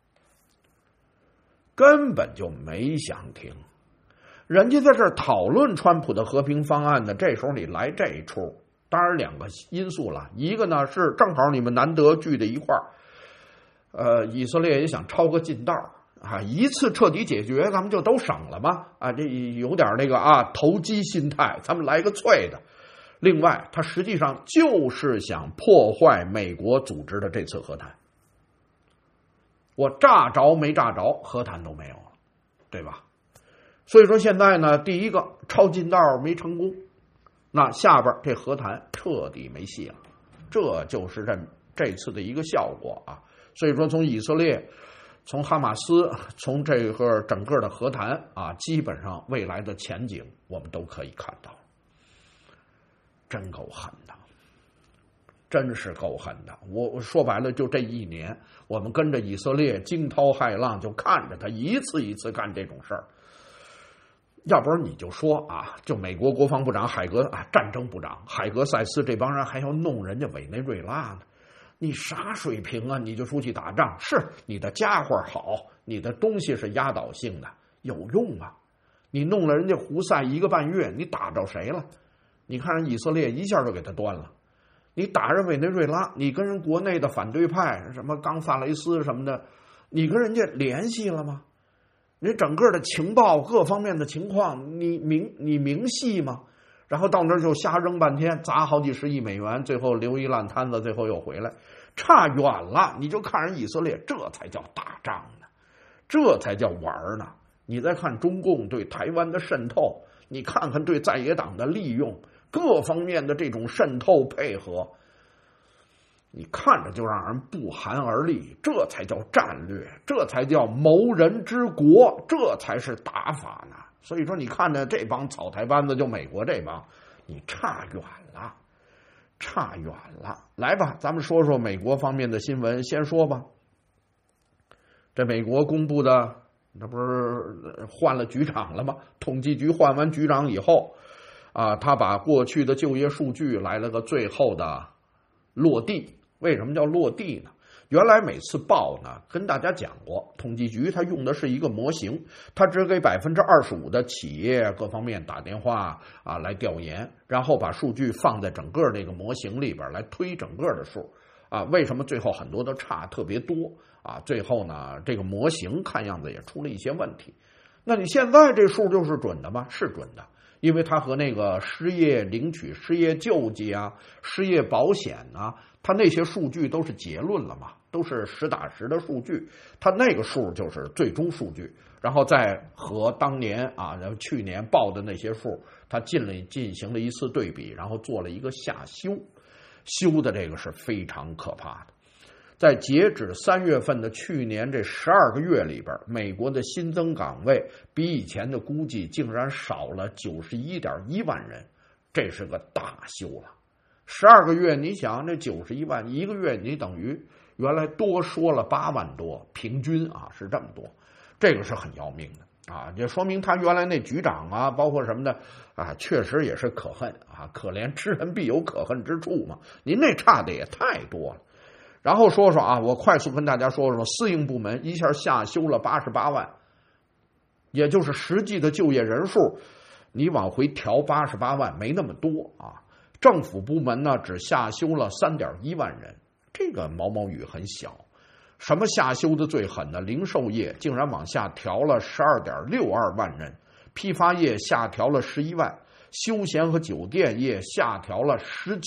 根本就没想停。人家在这儿讨论川普的和平方案呢，这时候你来这一出，当然两个因素了，一个呢是正好你们难得聚在一块儿，以色列也想抄个近道啊，一次彻底解决，咱们就都省了嘛啊，这有点那个投机心态，咱们来个脆的。另外，他实际上就是想破坏美国组织的这次和谈。我炸着没炸着，和谈都没有了，对吧？所以说现在呢，第一个抄近道没成功，那下边这和谈彻底没戏了，这就是这次的一个效果啊。所以说，从以色列、从哈马斯、从这个整个的和谈啊，基本上未来的前景我们都可以看到。真够狠的，真是够狠的。我说白了，就这一年，我们跟着以色列惊涛骇浪，就看着他一次一次干这种事儿。要不然你就说就美国国防部长海格战争部长海格塞斯这帮人还要弄人家委内瑞拉呢，你啥水平啊？你就出去打仗，是你的家伙好，你的东西是压倒性的，有用吗？你弄了人家胡塞1个半月，你打着谁了？你看人以色列一下就给他端了。你打人委内瑞拉，你跟人国内的反对派什么冈萨雷斯什么的，你跟人家联系了吗？你整个的情报各方面的情况，你明细吗？然后到那儿就瞎扔半天，砸好几十亿美元，最后留一烂摊子，最后又回来，差远了。你就看人以色列，这才叫打仗呢，这才叫玩呢。你再看中共对台湾的渗透，你看看对在野党的利用，各方面的这种渗透配合，你看着就让人不寒而栗。这才叫战略，这才叫谋人之国，这才是打法呢。所以说你看着这帮草台班子，就美国这帮，你差远了，差远了。来吧，咱们说说美国方面的新闻。先说吧，这美国公布的，那不是换了局长了吗？统计局换完局长以后他把过去的就业数据来了个最后的落地。为什么叫落地呢？原来每次报呢，跟大家讲过，统计局它用的是一个模型，它只给25%的企业各方面打电话来调研，然后把数据放在整个这个模型里边来推整个的数为什么最后很多都差特别多最后呢，这个模型看样子也出了一些问题。那你现在这数就是准的吗？是准的，因为它和那个失业领取失业救济失业保险它那些数据都是结论了嘛，都是实打实的数据，它那个数就是最终数据，然后再和当年然后去年报的那些数，它进行了一次对比，然后做了一个下修的这个是非常可怕的。在截止3月份的去年这12个月里边，美国的新增岗位比以前的估计竟然少了91.1万人，这是个大修了。12个月，你想这91万，一个月你等于原来多说了8万多，平均是这么多，这个是很要命的也说明他原来那局长包括什么的确实也是可恨可怜之人必有可恨之处嘛，您那差的也太多了。然后说说我快速跟大家说说，私营部门一下下修了88万，也就是实际的就业人数，你往回调88万没那么多政府部门呢只下修了3.1万人，这个毛毛雨很小。什么下修的最狠呢？零售业竟然往下调了12.62万人，批发业下调了11万，休闲和酒店业下调了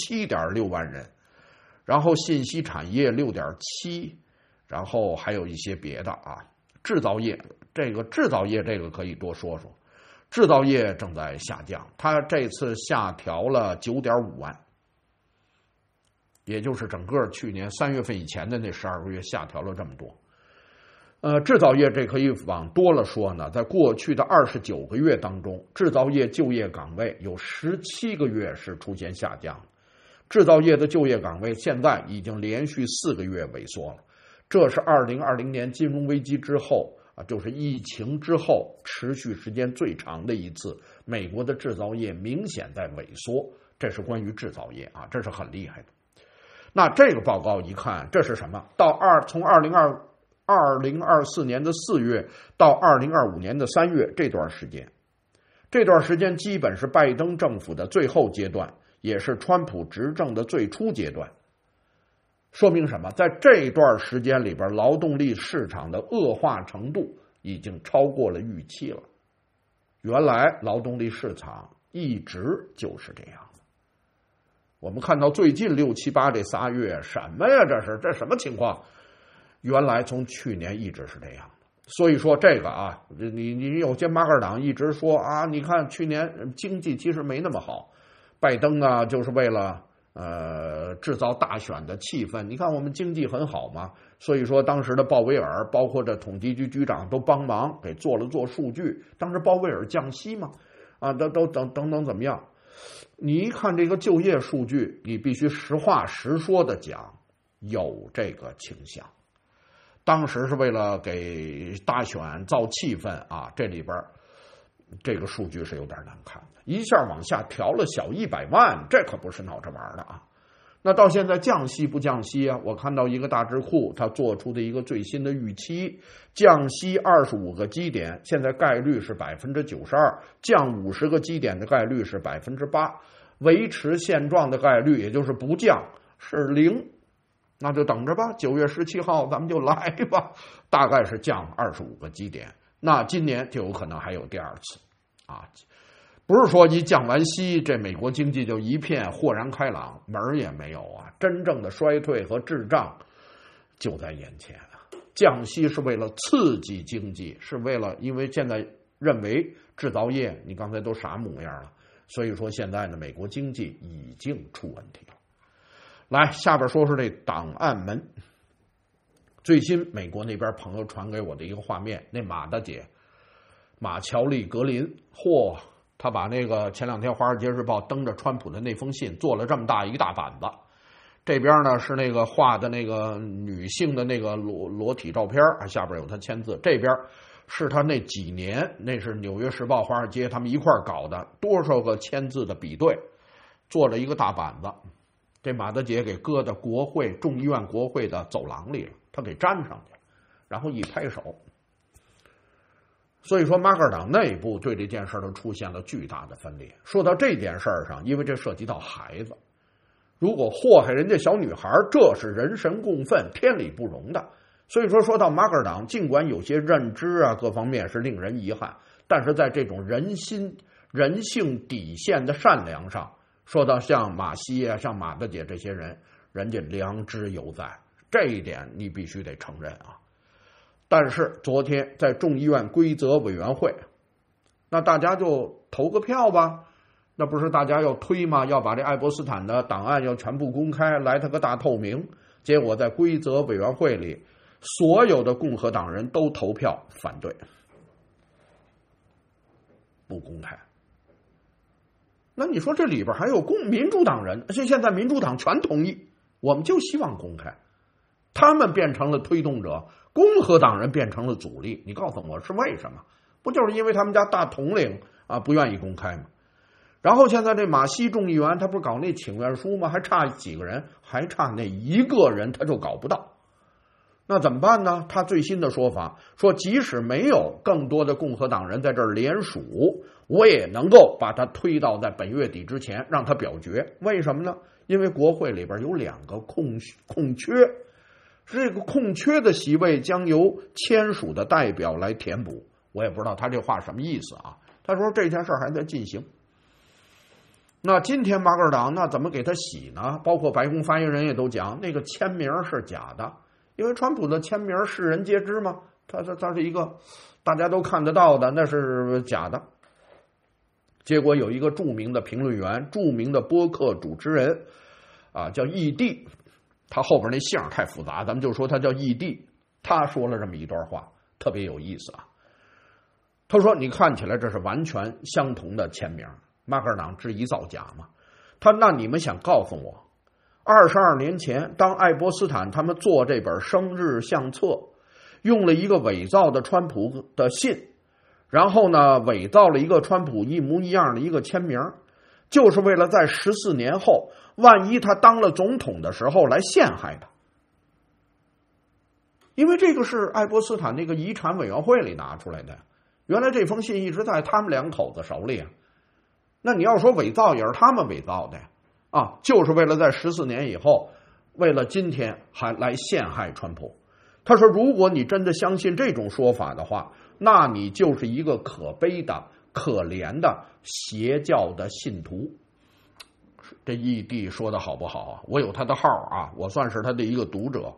17.6万人，然后信息产业6.7，然后还有一些别的制造业这个可以多说说。制造业正在下降，它这次下调了9.5万，也就是整个去年3月份以前的那12个月下调了这么多。制造业这可以往多了说呢，在过去的29个月当中，制造业就业岗位有17个月是出现下降， 制造业的就业岗位现在已经连续4个月萎缩了，这是2020年金融危机之后就是疫情之后持续时间最长的一次，美国的制造业明显在萎缩，这是关于制造业这是很厉害的。那这个报告一看，这是什么？从2024年的4月到2025年的3月这段时间基本是拜登政府的最后阶段，也是川普执政的最初阶段。说明什么？在这段时间里边，劳动力市场的恶化程度已经超过了预期了。原来劳动力市场一直就是这样。我们看到最近6、7、8这3月，什么呀？这什么情况？原来从去年一直是这样的。所以说这个你有些马克尔党一直说你看去年经济其实没那么好，拜登就是为了制造大选的气氛，你看我们经济很好嘛，所以说当时的鲍威尔包括这统计局局长都帮忙给做数据，当时鲍威尔降息嘛，都等等怎么样？你一看这个就业数据，你必须实话实说的讲，有这个倾向。当时是为了给大选造气氛这里边这个数据是有点难看的，一下往下调了小100万，这可不是闹着玩的那到现在降息不降息我看到一个大智库他做出的一个最新的预期，降息25个基点，现在概率是 92%， 降50个基点的概率是 8%， 维持现状的概率也就是不降是0，那就等着吧，9月17号咱们就来吧，大概是降25个基点，那今年就有可能还有第2次不是说一降完息这美国经济就一片豁然开朗，门也没有真正的衰退和滞胀就在眼前降息是为了刺激经济，是为了因为现在认为制造业你刚才都啥模样了，所以说现在呢美国经济已经出问题了。来，下边说说这档案门。最新美国那边朋友传给我的一个画面，那马大姐马乔丽格林，他把那个前2天《华尔街日报》登着川普的那封信做了这么大一个大板子，这边呢是那个画的那个女性的那个裸体照片，下边有他签字，这边是他那几年，那是《纽约时报》《华尔街》他们一块搞的多少个签字的比对，做了一个大板子，这马大姐给搁到众议院国会的走廊里了，他给粘上去，然后一拍手。所以说马克尔党内部对这件事都出现了巨大的分裂。说到这件事上，因为这涉及到孩子，如果祸害人家小女孩，这是人神共愤，天理不容的。所以说到马克尔党，尽管有些认知各方面是令人遗憾，但是在这种人性底线的善良上，说到像马西像马大姐这些人，人家良知犹在，这一点你必须得承认但是昨天在众议院规则委员会，那大家就投个票吧，那不是大家要推吗？要把这爱泼斯坦的档案要全部公开，来他个大透明。结果在规则委员会里，所有的共和党人都投票反对，不公开。那你说这里边还有民主党人，现在民主党全同意，我们就希望公开，他们变成了推动者，共和党人变成了阻力。你告诉我是为什么？不就是因为他们家大统领不愿意公开吗？然后现在这马西众议员他不是搞那请愿书吗？还差几个人，还差那1个人他就搞不到，那怎么办呢？他最新的说法说，即使没有更多的共和党人在这儿联署，我也能够把他推到在本月底之前让他表决。为什么呢？因为国会里边有2个空缺，这个空缺的席位将由签署的代表来填补。我也不知道他这话什么意思他说这件事还在进行。那今天马克尔党那怎么给他洗呢？包括白宫发言人也都讲，那个签名是假的，因为川普的签名世人皆知嘛，他是一个大家都看得到的，那是假的。结果有一个著名的评论员，著名的播客主持人叫易地，他后边那姓太复杂，咱们就说他叫易地。他说了这么一段话，特别有意思他说你看起来这是完全相同的签名，马克尔党质疑造假嘛？那你们想告诉我， 22年前，当爱泼斯坦他们做这本生日相册，用了一个伪造的川普的信，然后呢，伪造了一个川普一模一样的一个签名，就是为了在14年后，万一他当了总统的时候来陷害他。因为这个是爱泼斯坦那个遗产委员会里拿出来的，原来这封信一直在他们两口子手里啊。那你要说伪造也是他们伪造的呀，就是为了在14年以后，为了今天还来陷害川普。他说，如果你真的相信这种说法的话，那你就是一个可悲的、可怜的邪教的信徒。这义弟说的好不好啊？我有他的号啊，我算是他的一个读者。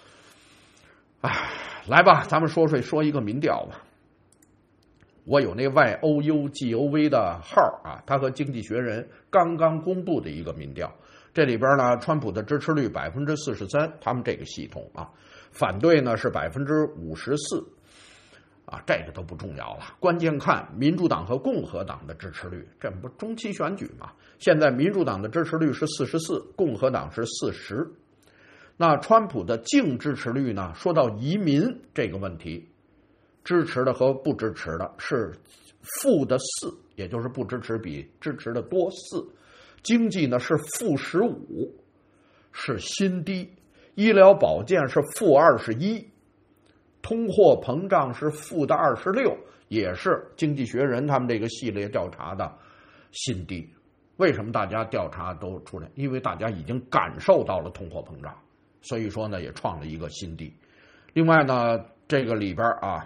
来吧，咱们说一个民调吧。我有那 YOUGOV 的号啊，他和经济学人刚刚公布的一个民调，这里边呢，川普的支持率43%，他们这个系统啊，反对呢是54%，这个都不重要了，关键看民主党和共和党的支持率，这不中期选举嘛？现在民主党的支持率是44%，共和党是40%。那川普的净支持率呢？说到移民这个问题，支持的和不支持的是-4，也就是不支持比支持的多4。经济呢是-15，是新低。医疗保健是-21，通货膨胀是-26，也是经济学人他们这个系列调查的新低。为什么大家调查都出来？因为大家已经感受到了通货膨胀，所以说呢也创了一个新低。另外呢，这个里边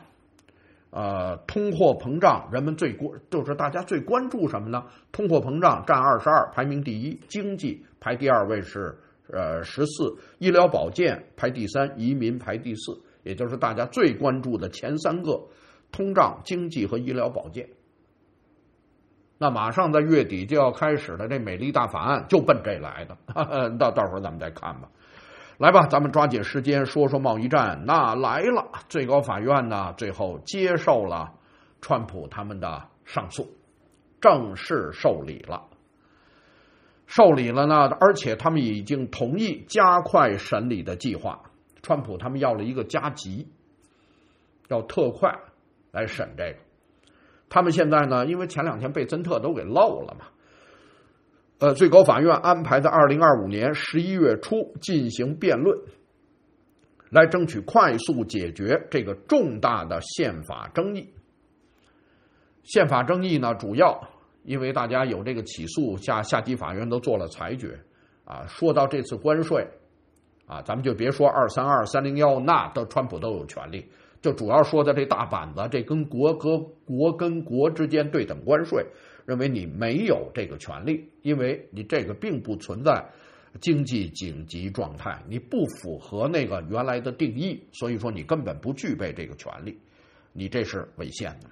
通货膨胀，人们就是大家最关注什么呢？通货膨胀占22，排名第一；经济排第2位是14，医疗保健排第3，移民排第4，也就是大家最关注的前3个：通胀、经济和医疗保健。那马上在月底就要开始的这美丽大法案就奔这来的，到时候咱们再看吧。来吧，咱们抓紧时间说说贸易战。那来了，最高法院呢最后接受了川普他们的上诉，正式受理了。受理了呢，而且他们已经同意加快审理的计划。川普他们要了一个加急，要特快来审这个。他们现在呢，因为前2天贝森特都给漏了嘛。最高法院安排在2025年11月初进行辩论，来争取快速解决这个重大的宪法争议。宪法争议呢，主要因为大家有这个起诉，下级法院都做了裁决说到这次关税咱们就别说232、301，那川普都有权利，就主要说的这大板子，这跟国跟国之间对等关税，认为你没有这个权利，因为你这个并不存在经济紧急状态，你不符合那个原来的定义，所以说你根本不具备这个权利，你这是违宪的。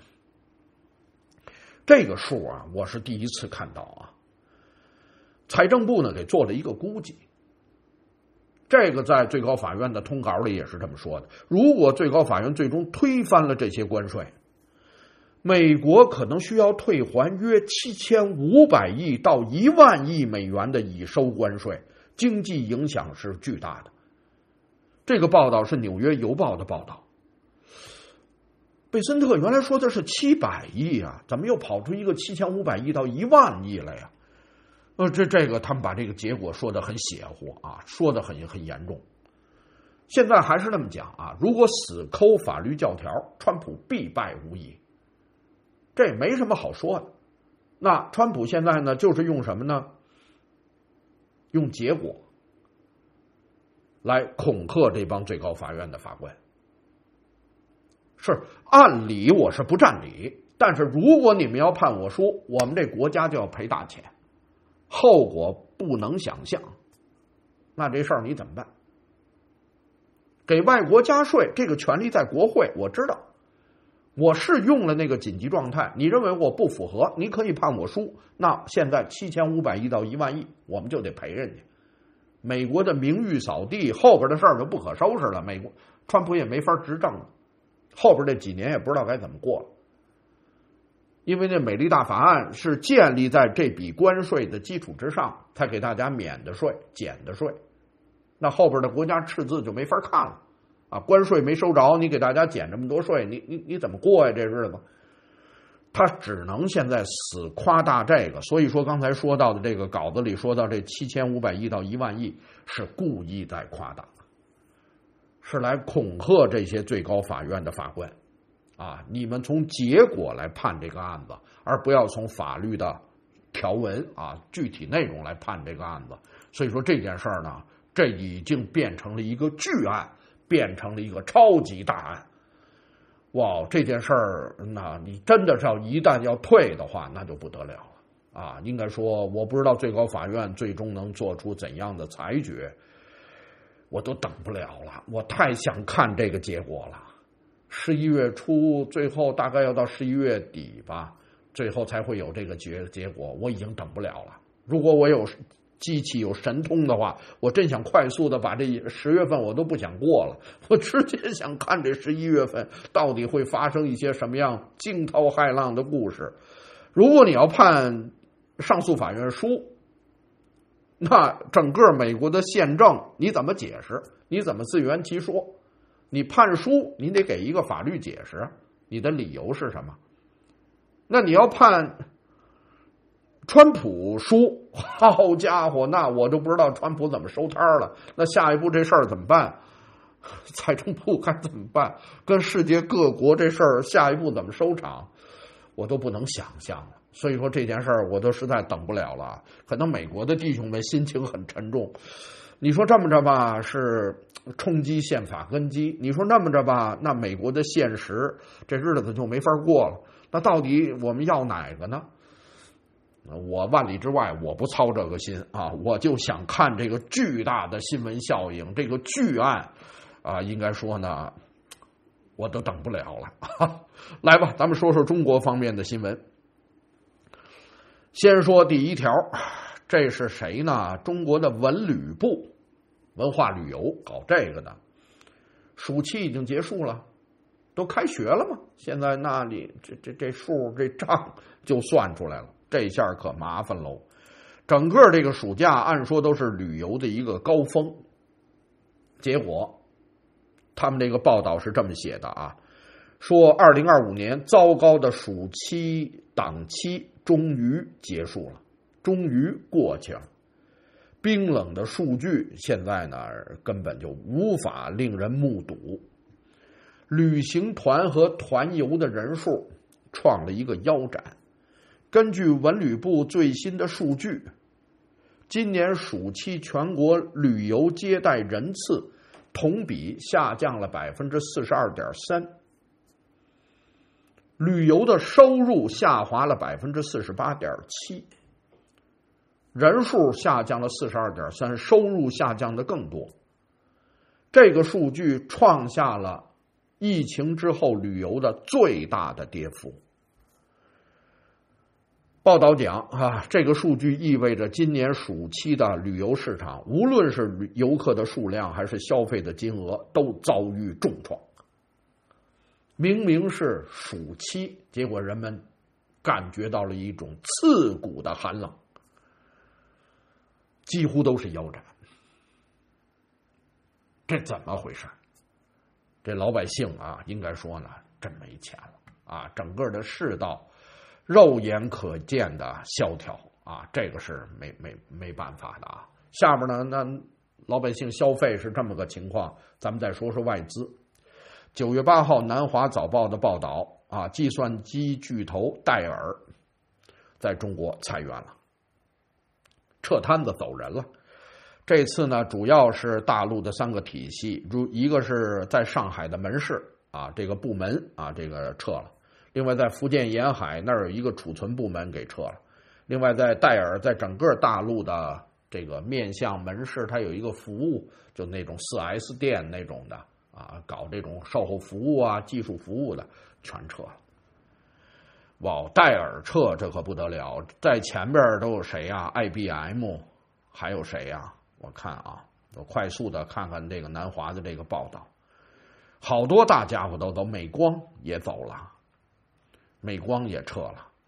这个数我是第一次看到财政部呢给做了一个估计，这个在最高法院的通稿里也是这么说的，如果最高法院最终推翻了这些关税，美国可能需要退还约7500亿到1万亿美元的已收关税，经济影响是巨大的。这个报道是纽约邮报的报道。贝森特原来说的是700亿怎么又跑出一个7500亿到1万亿来呀？这个他们把这个结果说得很邪乎说得很严重。现在还是那么讲如果死抠法律教条，川普必败无疑。这也没什么好说的。那川普现在呢，就是用什么呢？用结果来恐吓这帮最高法院的法官。是，按理我是不占理，但是如果你们要判我输，我们这国家就要赔大钱，后果不能想象。那这事儿你怎么办？给外国加税这个权利在国会，我知道。我是用了那个紧急状态，你认为我不符合，你可以判我输，那现在7500亿到1万亿我们就得赔人家。美国的名誉扫地，后边的事儿就不可收拾了，美国川普也没法执政了，后边这几年也不知道该怎么过了。 因为那美利达法案是建立在这笔关税的基础之上，才给大家免的税、减的税。那后边的国家赤字就没法看了啊！关税没收着，你给大家减这么多税，你怎么过呀？这日子，他只能现在死夸大这个。所以说，刚才说到的这个稿子里说到这7500亿到1万亿是故意在夸大，是来恐吓这些最高法院的法官啊！你们从结果来判这个案子，而不要从法律的条文啊具体内容来判这个案子。所以说这件事儿呢，这已经变成了一个巨案，变成了一个超级大案。哇，这件事儿，那你真的是一旦要退的话，那就不得了了啊！应该说，我不知道最高法院最终能做出怎样的裁决，我都等不了了。我太想看这个结果了。11月初，最后大概要到11月底吧，最后才会有这个结果。我已经等不了了。如果我有机器有神通的话，我真想快速的把这10月份我都不想过了，我直接想看这11月份到底会发生一些什么样惊涛骇浪的故事。如果你要判上诉法院输，那整个美国的宪政你怎么解释？你怎么自圆其说？你判输，你得给一个法律解释，你的理由是什么？那你要判川普输，好家伙，那我就不知道川普怎么收摊了。那下一步这事儿怎么办？财政部该怎么办？跟世界各国这事儿下一步怎么收场，我都不能想象了。所以说这件事儿我都实在等不了了。可能美国的弟兄们心情很沉重。你说这么着吧，是冲击宪法根基；你说那么着吧，那美国的现实这日子就没法过了。那到底我们要哪个呢？我万里之外，我不操这个心啊！我就想看这个巨大的新闻效应，这个巨案啊，应该说呢，我都等不了了。来吧，咱们说说中国方面的新闻。先说第一条，这是谁呢？中国的文旅部，文化旅游搞这个的。暑期已经结束了，都开学了嘛。现在那里这数这账就算出来了。这下可麻烦喽！整个这个暑假按说都是旅游的一个高峰，结果他们这个报道是这么写的啊，说2025年糟糕的暑期档期终于结束了，终于过去了。冰冷的数据现在呢根本就无法令人目睹，旅行团和团游的人数创了一个腰斩。根据文旅部最新的数据，今年暑期全国旅游接待人次同比下降了 42.3%， 旅游的收入下滑了 48.7%， 人数下降了 42.3%， 收入下降的更多。这个数据创下了疫情之后旅游的最大的跌幅。报道讲啊，这个数据意味着今年暑期的旅游市场，无论是游客的数量还是消费的金额，都遭遇重创。明明是暑期，结果人们感觉到了一种刺骨的寒冷，几乎都是腰斩。这怎么回事？这老百姓啊，应该说呢，真没钱了啊！整个的世道肉眼可见的萧条啊，这个是没办法的啊。下面呢，那老百姓消费是这么个情况，咱们再说说外资。9月8号，南华早报的报道啊，计算机巨头戴尔在中国裁员了，撤摊子走人了。这次呢，主要是大陆的3个体系，一个是在上海的门市啊，这个部门啊，这个撤了。另外，在福建沿海那儿有一个储存部门给撤了。另外，在戴尔在整个大陆的这个面向门市，它有一个服务，就那种4S 店那种的啊，搞这种售后服务啊、技术服务的，全撤了。哇，戴尔撤这可不得了，在前边都有谁呀？IBM， 还有谁呀？我看啊，我快速的看看这个南华的这个报道，好多大家伙都走，美光也走了。美光也撤了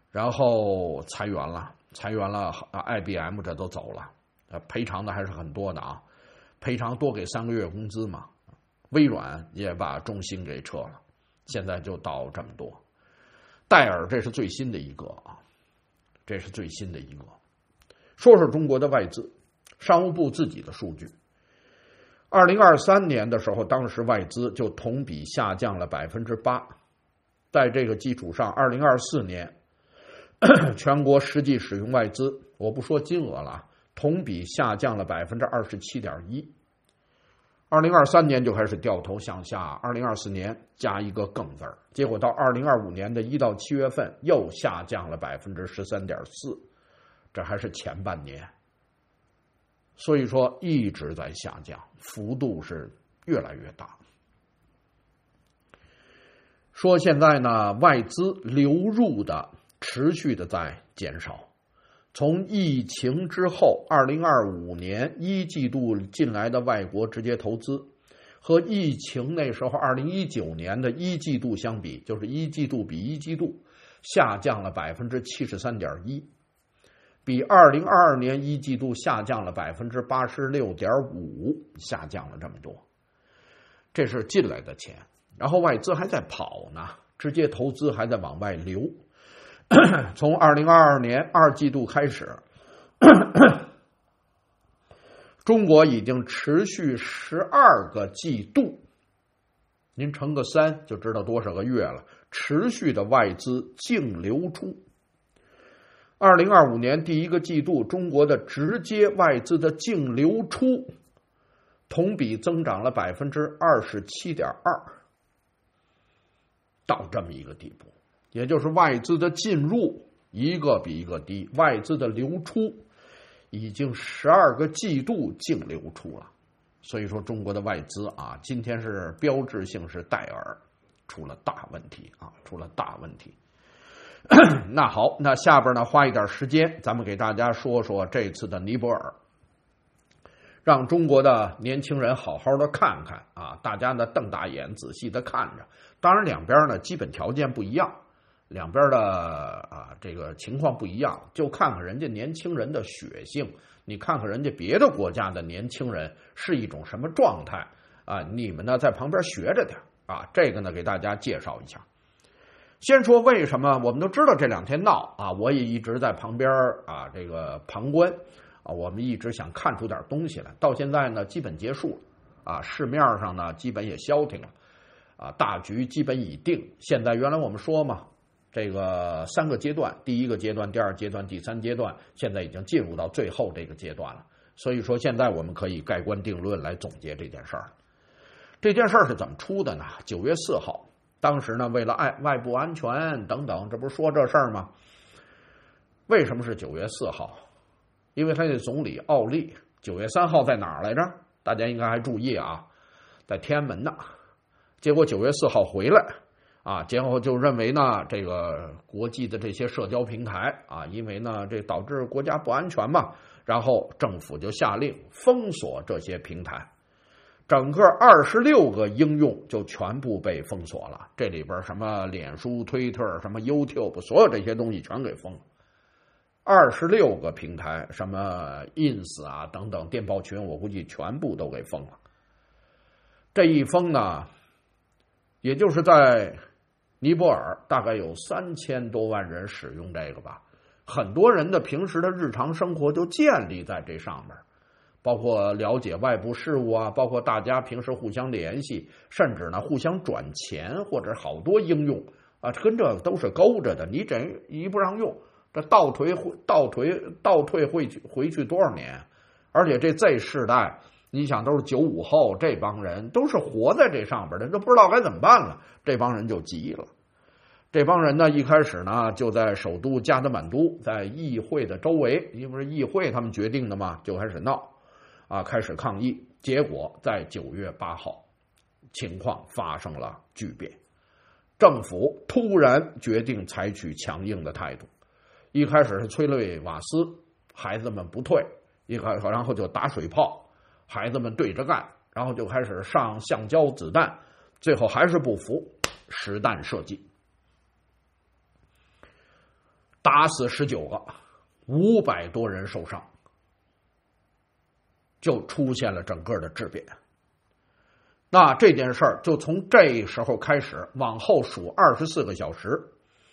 然后裁员了，IBM 这都走了，赔偿的还是很多的啊，赔偿多给3个月工资嘛。微软也把中兴给撤了，现在就到这么多。戴尔这是最新的一个啊，这是最新的一个。说说中国的外资，商务部自己的数据，2023年的时候，当时外资就同比下降了8%，在这个基础上，2024年全国实际使用外资，我不说金额了，同比下降了27.1%。2023年就开始掉头向下，2024年加一个更字儿，结果到2025年的1到7月份又下降了13.4%，这还是前半年。所以说一直在下降，幅度是越来越大。说现在呢，外资流入的持续的在减少。从疫情之后，2025年1季度进来的外国直接投资，和疫情那时候2019年的1季度相比，就是1季度比1季度下降了73.1%，比2022年1季度下降了86.5%，下降了这么多。这是进来的钱，然后外资还在跑呢，直接投资还在往外流。从2022年2季度开始，中国已经持续12个季度，您乘个3就知道多少个月了，持续的外资净流出。2025年第一个季度，中国的直接外资的净流出同比增长了27.2%，到这么一个地步。也就是外资的进入一个比一个低，外资的流出已经12个季度净流出了。所以说中国的外资啊，今天是标志性是戴尔出了大问题啊，出了大问题。那好，那下边呢花一点时间，咱们给大家说说这次的尼泊尔，让中国的年轻人好好的看看啊，大家呢瞪大眼仔细的看着。当然两边呢基本条件不一样，两边的这个情况不一样，就看看人家年轻人的血性，你看看人家别的国家的年轻人是一种什么状态啊？你们呢在旁边学着点啊，这个呢给大家介绍一下。先说为什么，我们都知道这2天闹啊，我也一直在旁边啊这个旁观啊，我们一直想看出点东西来，到现在呢基本结束了啊，市面上呢基本也消停了啊，大局基本已定。现在原来我们说嘛，这个3个阶段，第1个阶段、第2阶段、第3阶段，现在已经进入到最后这个阶段了。所以说现在我们可以盖棺定论来总结这件事儿。这件事儿是怎么出的呢？9月4号，当时呢为了外部安全等等，这不是说这事儿吗？为什么是9月4号？因为他的总理奥利9月3号在哪儿来着？大家应该还注意啊，在天安门呢。结果9月4号回来啊，结果就认为呢，这个国际的这些社交平台啊，因为呢这导致国家不安全嘛，然后政府就下令封锁这些平台，整个26个应用就全部被封锁了。这里边什么脸书、推特、什么 YouTube， 所有这些东西全给封了。26个平台，什么 ins 啊等等电报群，我估计全部都给封了。这一封呢，也就是在尼泊尔大概有3000多万人使用这个吧，很多人的平时的日常生活就建立在这上面，包括了解外部事务啊，包括大家平时互相联系，甚至呢互相转钱，或者好多应用啊，跟这都是勾着的。你这一不让用，这倒退回去多少年？而且这 Z 世代，你想都是95后，这帮人都是活在这上边的，都不知道该怎么办了。这帮人就急了。这帮人呢，一开始呢就在首都加德满都，在议会的周围，因为是议会他们决定的嘛，就开始闹啊，开始抗议。结果在9月8号，情况发生了巨变，政府突然决定采取强硬的态度。一开始是催泪瓦斯，孩子们不退，然后就打水炮，孩子们对着干，然后就开始上橡胶子弹，最后还是不服，实弹射击。 打死19个，500多人受伤，就出现了整个的质变。那这件事儿就从这时候开始往后数24个小时，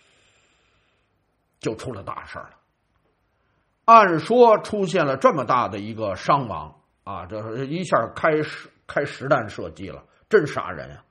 就出了大事了。按说出现了这么大的一个伤亡啊，这一下开实弹射击了，真杀人啊！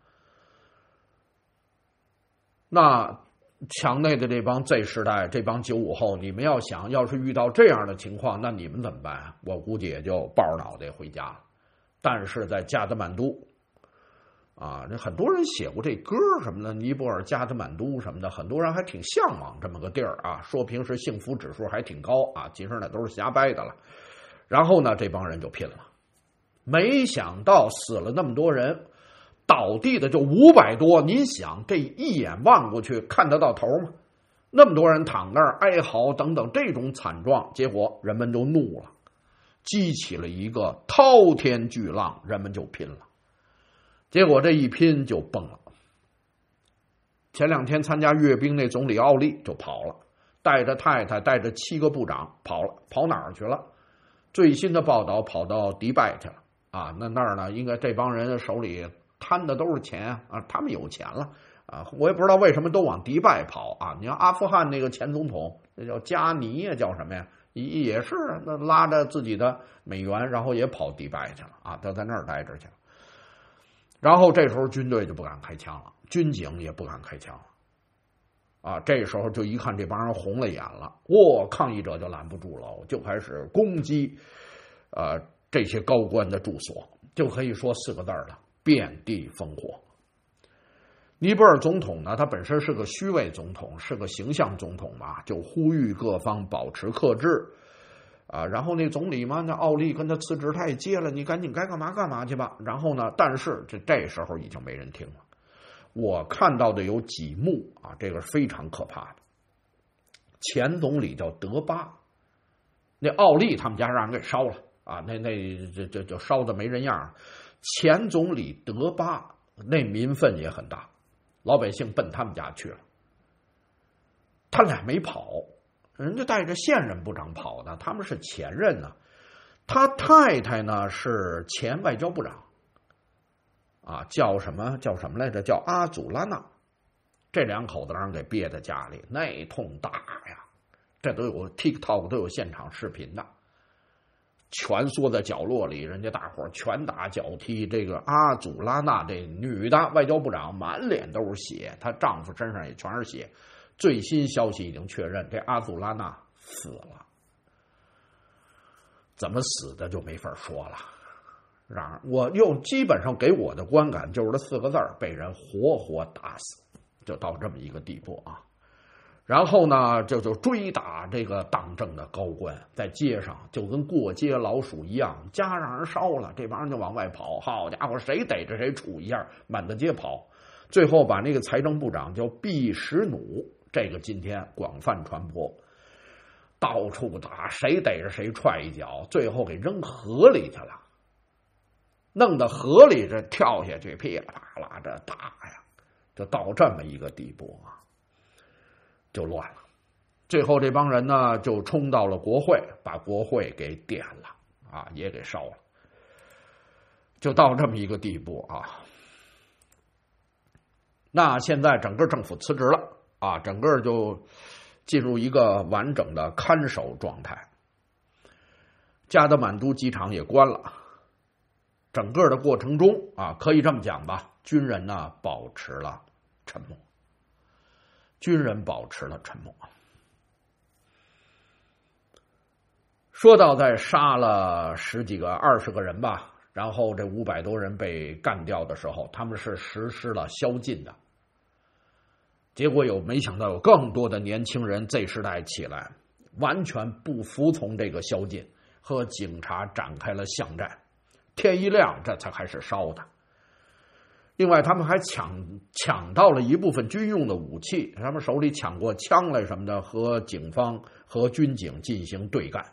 那墙内的这帮 Z 时代，这帮95后，你们要想要是遇到这样的情况，那你们怎么办啊？我估计也就抱着脑袋回家了。但是在加德满都啊，这很多人写过这歌什么的，尼泊尔、加德满都什么的，很多人还挺向往这么个地儿啊，说平时幸福指数还挺高啊，其实那都是瞎掰的了。然后呢，这帮人就拼了，没想到死了那么多人，倒地的就500多，您想这一眼望过去看得到头吗？那么多人躺那儿哀嚎等等，这种惨状，结果人们就怒了，激起了一个滔天巨浪，人们就拼了。结果这一拼就崩了。前2天参加阅兵那总理奥利就跑了，带着太太带着7个部长跑了，跑哪儿去了？最新的报道跑到迪拜去了啊！那儿呢，应该这帮人手里贪的都是钱啊，他们有钱了啊！我也不知道为什么都往迪拜跑啊！你看阿富汗那个前总统，那叫加尼呀，叫什么呀？也是那拉着自己的美元，然后也跑迪拜去了啊！都在那儿待着去了。然后这时候军队就不敢开枪了，军警也不敢开枪了，啊，这时候就一看这帮人红了眼了，抗议者就拦不住了，就开始攻击，这些高官的住所，就可以说4个字了：遍地烽火。尼泊尔总统呢，他本身是个虚伪总统，是个形象总统嘛，就呼吁各方保持克制。然后那总理嘛，那奥利跟他辞职，他也接了，你赶紧该干嘛干嘛去吧。然后呢，但是这时候已经没人听了。我看到的有几幕啊，这个非常可怕的。前总理叫德巴，那奥利他们家让人给烧了啊，这就烧的没人样。前总理德巴那民愤也很大，老百姓奔他们家去了，他俩没跑。人家带着现任部长跑的，他们是前任呢。他太太呢是前外交部长，啊，叫什么来着？叫阿祖拉纳。这2口子让人给憋在家里，那通打呀，这都有 TikTok 都有现场视频的，蜷缩在角落里，人家大伙拳打脚踢。这个阿祖拉纳这女的外交部长满脸都是血，她丈夫身上也全是血。最新消息已经确认，这阿祖拉纳死了，怎么死的就没法说了。然而，我又基本上给我的观感就是这4个字：被人活活打死，就到这么一个地步啊。然后呢，就追打这个当政的高官，在街上就跟过街老鼠一样，家让人烧了，这帮人就往外跑。好家伙，谁逮着谁杵一下，满大街跑。最后把那个财政部长叫毕什努。这个今天广泛传播，到处打，谁逮着谁踹一脚，最后给扔河里去了，弄到河里这跳下去，噼里啪啦这打呀，就到这么一个地步啊，就乱了。最后这帮人呢就冲到了国会，把国会给点了啊，也给烧了，就到这么一个地步啊。那现在整个政府辞职了。啊，整个就进入一个完整的看守状态。加德满都机场也关了。整个的过程中啊，可以这么讲吧，军人呢保持了沉默。军人保持了沉默。说到在杀了10几个、20个人吧，然后这500多人被干掉的时候，他们是实施了宵禁的。结果没想到有更多的年轻人 Z 时代起来，完全不服从这个宵禁，和警察展开了巷战。天一亮，这才开始烧的。另外，他们还抢到了一部分军用的武器，他们手里抢过枪来什么的，和警方和军警进行对干。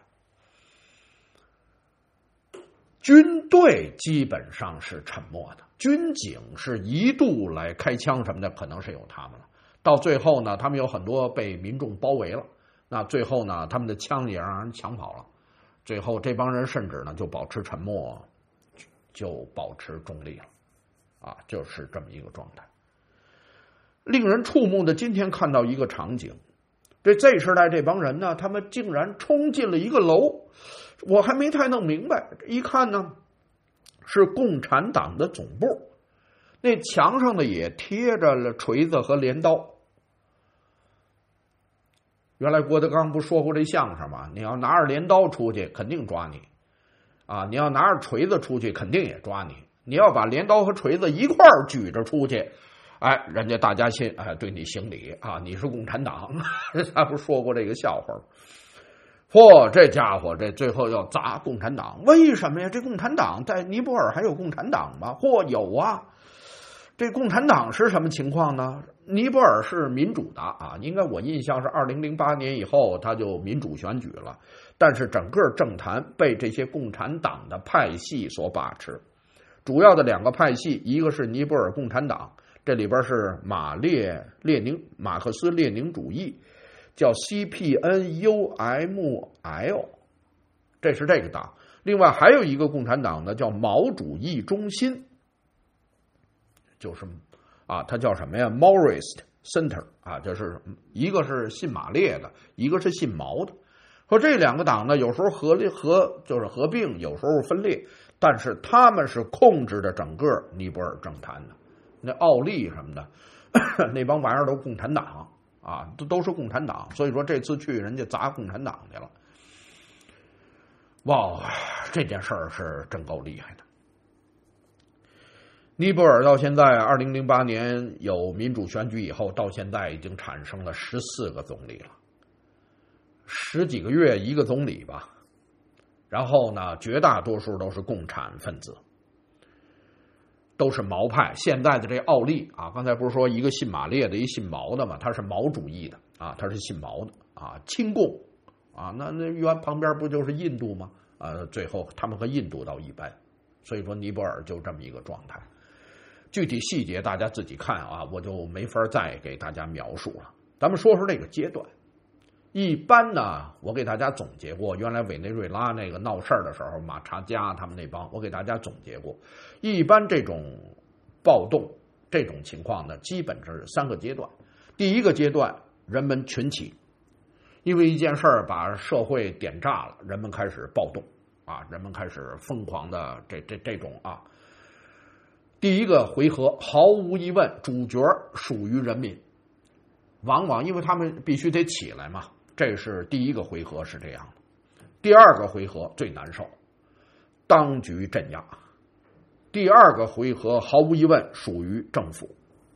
军队基本上是沉默的，军警是一度来开枪什么的，可能是有他们了。到最后呢，他们有很多被民众包围了， 那最后呢，他们的枪也让人抢跑了。最后这帮人甚至呢就保持沉默，就保持中立了，啊，就是这么一个状态。令人触目的，今天看到一个场景，这 Z 时代这帮人呢，他们竟然冲进了一个楼，我还没太弄明白，一看呢是共产党的总部，那墙上呢也贴着了锤子和镰刀。原来郭德纲不说过这相声吗？你要拿着镰刀出去，肯定抓你啊！你要拿着锤子出去，肯定也抓你。你要把镰刀和锤子一块儿举着出去，哎，人家大家对你行礼啊，你是共产党。他不说过这个笑话吗？嚯，这家伙这最后要砸共产党，为什么呀？这共产党在尼泊尔还有共产党吗？嚯，有啊！这共产党是什么情况呢？尼泊尔是民主的啊，应该我印象是2008年以后他就民主选举了，但是整个政坛被这些共产党的派系所把持。主要的两个派系，一个是尼泊尔共产党，这里边是马克思列宁主义，叫 CPNUML， 这是这个党。另外还有一个共产党呢，叫毛主义中心，就是啊，它叫什么呀 ？Maoist Center 啊，就是一个是信马列的，一个是信毛的。说这两个党呢，有时候就是合并，有时候分裂，但是他们是控制着整个尼泊尔政坛的。那奥利什么的，那帮玩意儿都共产党啊，都是共产党。所以说这次去人家砸共产党去了。哇，这件事儿是真够厉害的。尼泊尔到现在2008年有民主选举以后，到现在已经产生了14个总理了，10几个月一个总理吧。然后呢，绝大多数都是共产分子，都是毛派。现在的这奥利啊，刚才不是说一个信马列的，一信毛的嘛，他是毛主义的啊，他是信毛的啊，亲共啊，那原旁边不就是印度吗？最后他们和印度倒一般，所以说尼泊尔就这么一个状态。具体细节大家自己看啊，我就没法再给大家描述了。咱们说说这个阶段。一般呢，我给大家总结过，原来委内瑞拉那个闹事儿的时候，马查加他们那帮，我给大家总结过。一般这种暴动这种情况呢，基本是3个阶段。第一个阶段，人们群起，因为一件事儿把社会点炸了，人们开始暴动啊，人们开始疯狂的这种啊。第一个回合，毫无疑问，主角属于人民，往往因为他们必须得起来嘛，这是第一个回合是这样的。第二个回合最难受，当局镇压。第二个回合毫无疑问属于政府，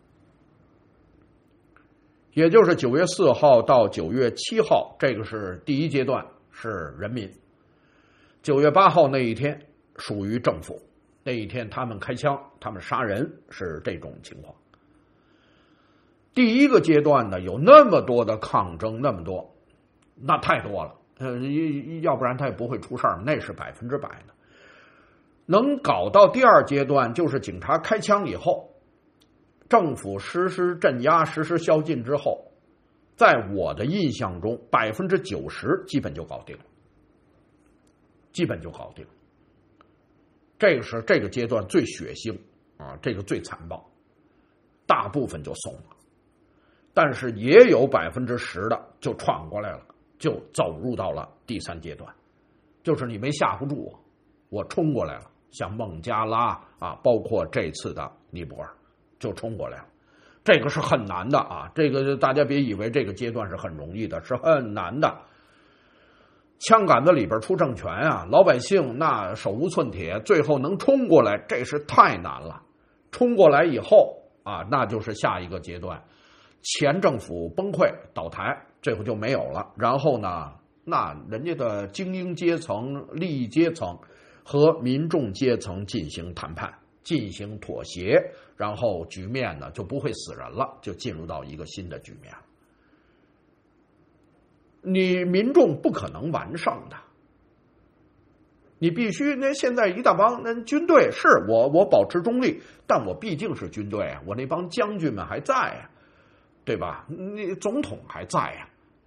也就是9月4号到9月7号，这个是第一阶段是人民。9月8号那一天属于政府，那一天他们开枪，他们杀人，是这种情况。第一个阶段呢，有那么多的抗争，那么多，那太多了，要不然他也不会出事儿，那是100%的。能搞到第二阶段，就是警察开枪以后，政府实施镇压、实施宵禁之后，在我的印象中，90%基本就搞定了，基本就搞定了。这个是这个阶段最血腥啊，这个最残暴，大部分就怂了。但是也有10%的就闯过来了，就走入到了第3阶段，就是你没吓唬住我冲过来了，像孟加拉啊，包括这次的尼泊尔就冲过来了。这个是很难的啊，这个大家别以为这个阶段是很容易的，是很难的。枪杆子里边出政权啊，老百姓那手无寸铁，最后能冲过来，这是太难了。冲过来以后啊，那就是下一个阶段，前政府崩溃倒台，最后就没有了。然后呢，那人家的精英阶层、利益阶层和民众阶层进行谈判，进行妥协，然后局面呢就不会死人了，就进入到一个新的局面。你民众不可能完胜的，你必须那现在一大帮那军队是我保持中立，但我毕竟是军队啊，我那帮将军们还在啊，对吧？那总统还在啊，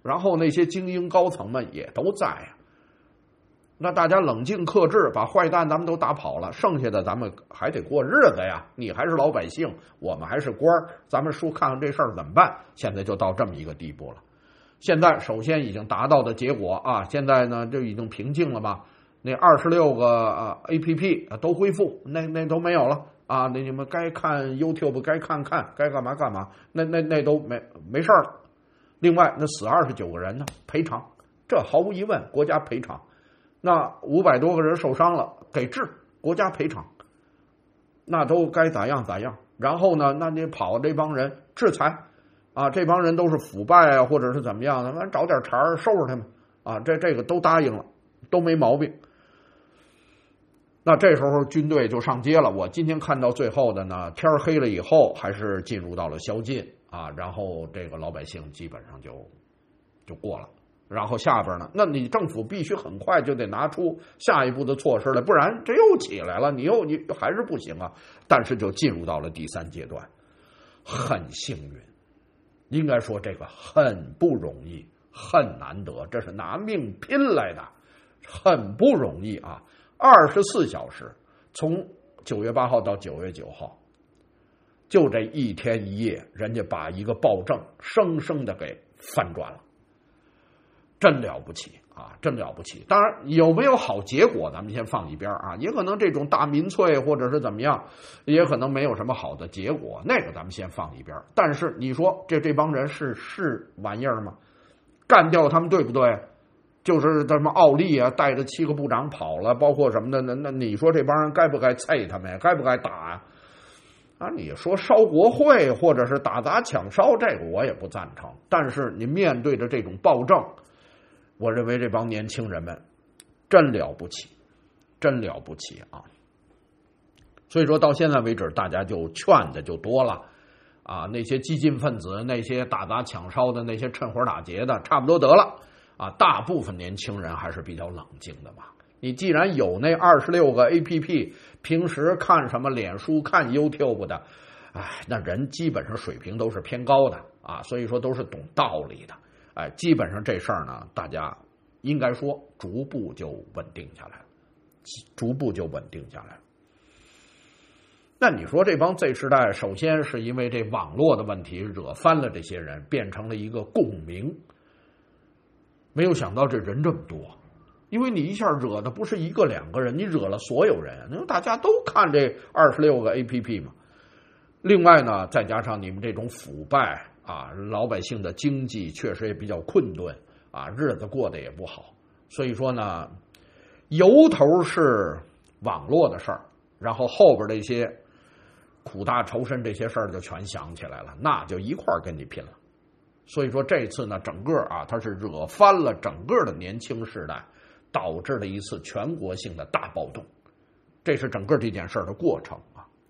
然后那些精英高层们也都在呀。那大家冷静克制，把坏蛋咱们都打跑了，剩下的咱们还得过日子呀。你还是老百姓，我们还是官儿，咱们说看看这事儿怎么办。现在就到这么一个地步了。现在首先已经达到的结果啊，现在呢就已经平静了吧？那26个APP 都恢复，那都没有了啊。那你们该看 YouTube 该看，该干嘛干嘛，那都没事了。另外那死29个人呢，赔偿，这毫无疑问国家赔偿。那500多个人受伤了，给治，国家赔偿，那都该咋样咋样。然后呢，那你跑这帮人制裁啊，这帮人都是腐败啊，或者是怎么样的，反正找点茬收拾他们啊，这个都答应了，都没毛病。那这时候军队就上街了。我今天看到最后的呢，天黑了以后还是进入到了宵禁啊，然后这个老百姓基本上就过了。然后下边呢，那你政府必须很快就得拿出下一步的措施来，不然这又起来了，你还是不行啊。但是就进入到了第3阶段，很幸运，应该说这个很不容易，很难得，这是拿命拼来的，很不容易啊。24小时，从9月8号到9月9号，就这1天1夜，人家把一个暴政生生的给翻转了。真了不起啊，真了不起！当然，有没有好结果，咱们先放一边啊。也可能这种大民粹或者是怎么样，也可能没有什么好的结果，那个咱们先放一边。但是你说这帮人是玩意儿吗？干掉他们对不对？就是什么奥利啊，带着7个部长跑了，包括什么的，那你说这帮人该不该啐他们呀？该不该打呀？啊，你说烧国会或者是打砸抢烧，这个我也不赞成。但是你面对着这种暴政，我认为这帮年轻人们真了不起，真了不起啊！所以说到现在为止，大家就劝的就多了啊，那些激进分子，那些打砸抢烧的，那些趁火打劫的，差不多得了啊。大部分年轻人还是比较冷静的吧。你既然有那26个 APP， 平时看什么脸书、看 YouTube 的，那人基本上水平都是偏高的啊，所以说都是懂道理的。基本上这事儿呢，大家应该说逐步就稳定下来了，逐步就稳定下来了。那你说这帮 Z 世代，首先是因为这网络的问题惹翻了这些人，变成了一个共鸣。没有想到这人这么多，因为你一下惹的不是1个2个人，你惹了所有人，因为大家都看这26个 APP 嘛。另外呢，再加上你们这种腐败啊，老百姓的经济确实也比较困顿啊，日子过得也不好。所以说呢，由头是网络的事儿，然后后边这些苦大仇深这些事儿就全想起来了，那就一块儿跟你拼了。所以说这次呢，整个它是惹翻了整个的年轻世代，导致了一次全国性的大暴动，这是整个这件事儿的过程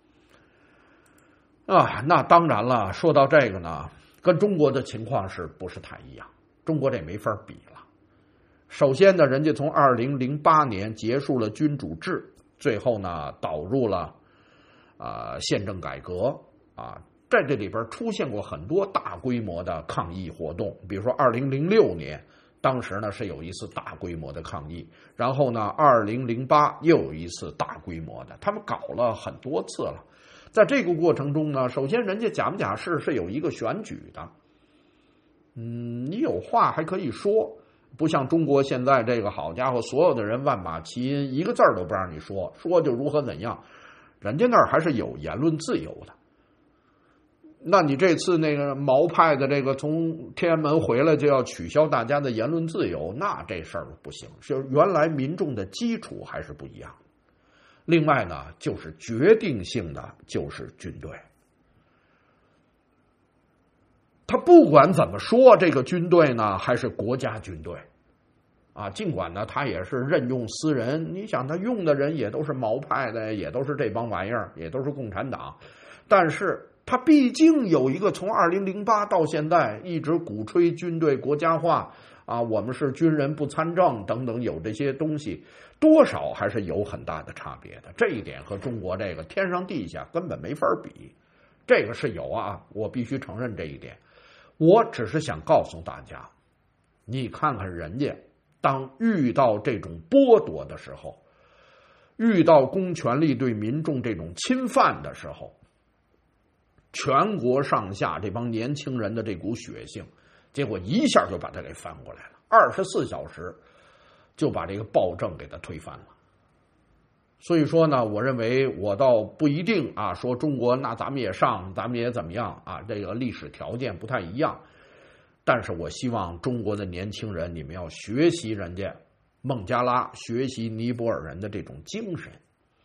啊。那当然了，说到这个呢，跟中国的情况是不是太一样？中国这没法比了。首先呢，人家从2008年结束了君主制，最后呢导入了宪政改革啊，在这里边出现过很多大规模的抗议活动，比如说2006年，当时呢是有一次大规模的抗议，然后呢2008又有一次大规模的，他们搞了很多次了。在这个过程中呢，首先人家假不假是有一个选举的，你有话还可以说，不像中国现在这个好家伙，所有的人万马齐喑，一个字都不让你说，说就如何怎样，人家那儿还是有言论自由的。那你这次那个毛派的这个从天安门回来就要取消大家的言论自由，那这事儿不行，是原来民众的基础还是不一样。另外呢，就是决定性的就是军队，他不管怎么说，这个军队呢还是国家军队啊，尽管呢他也是任用私人，你想他用的人也都是毛派的，也都是这帮玩意儿，也都是共产党，但是他毕竟有一个从2008到现在一直鼓吹军队国家化啊，我们是军人不参政等等，有这些东西，多少还是有很大的差别的。这一点和中国这个天上地下根本没法比，这个是有啊，我必须承认这一点。我只是想告诉大家， 你看看人家，当遇到这种剥夺的时候，遇到公权力对民众这种侵犯的时候，全国上下这帮年轻人的这股血性，结果一下就把他给翻过来了，24小时就把这个暴政给他推翻了。所以说呢，我认为我倒不一定啊，说中国那咱们也上，咱们也怎么样啊，这个历史条件不太一样。但是我希望中国的年轻人，你们要学习人家孟加拉，学习尼泊尔人的这种精神。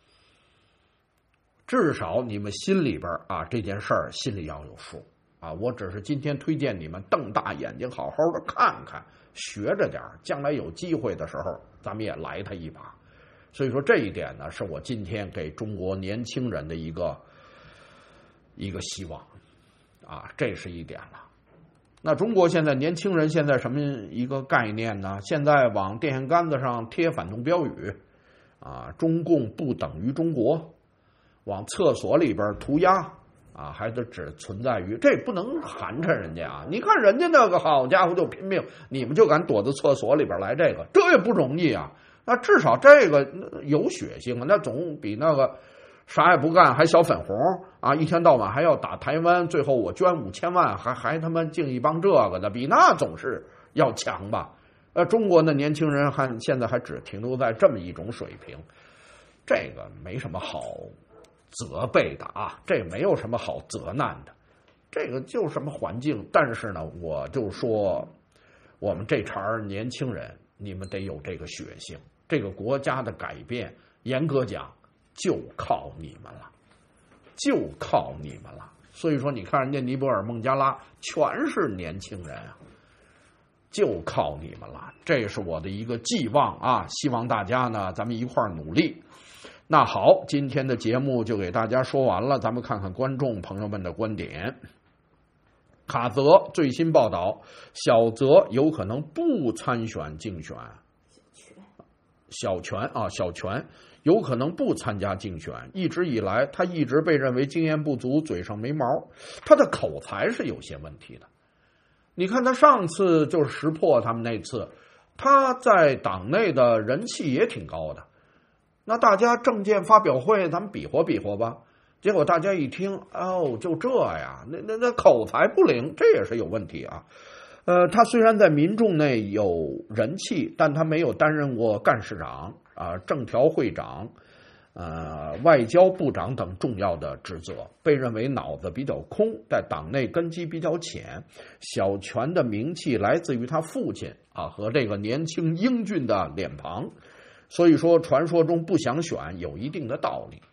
至少你们心里边啊，这件事儿心里要有数啊。我只是今天推荐你们瞪大眼睛，好好的看看，学着点，将来有机会的时候，咱们也来他一把。所以说这一点呢，是我今天给中国年轻人的一个希望啊，这是一点了。那中国现在年轻人现在什么一个概念呢？现在往电线杆子上贴反动标语啊，中共不等于中国，往厕所里边涂鸦啊，还是只存在于，这不能寒碜人家啊！你看人家那个好家伙就拼命，你们就敢躲在厕所里边来这个，这也不容易啊。那至少这个有血性啊，那总比那个啥也不干还小粉红啊，一天到晚还要打台湾，最后我捐5000万，还他妈敬一帮这个的，比那总是要强吧？中国的年轻人现在还只停留在这么一种水平，这个没什么好责备的啊，这没有什么好责难的，这个就什么环境。但是呢，我就说我们这茬年轻人，你们得有这个血性，这个国家的改变，严格讲就靠你们了，就靠你们了。所以说你看人家尼泊尔、孟加拉全是年轻人啊，就靠你们了。这是我的一个寄望啊，希望大家呢咱们一块儿努力。那好，今天的节目就给大家说完了，咱们看看观众朋友们的观点。卡泽最新报道，小泽有可能不参选竞选，小泉有可能不参加竞选。一直以来，他一直被认为经验不足，嘴上没毛，他的口才是有些问题的。你看他上次就是识破他们那次，他在党内的人气也挺高的。那大家政见发表会，咱们比划比划吧。结果大家一听，哦，就这呀，那口才不灵，这也是有问题啊。他虽然在民众内有人气，但他没有担任过干事长啊、政调会长、外交部长等重要的职责，被认为脑子比较空，在党内根基比较浅。小泉的名气来自于他父亲啊和这个年轻英俊的脸庞，所以说传说中不想选有一定的道理。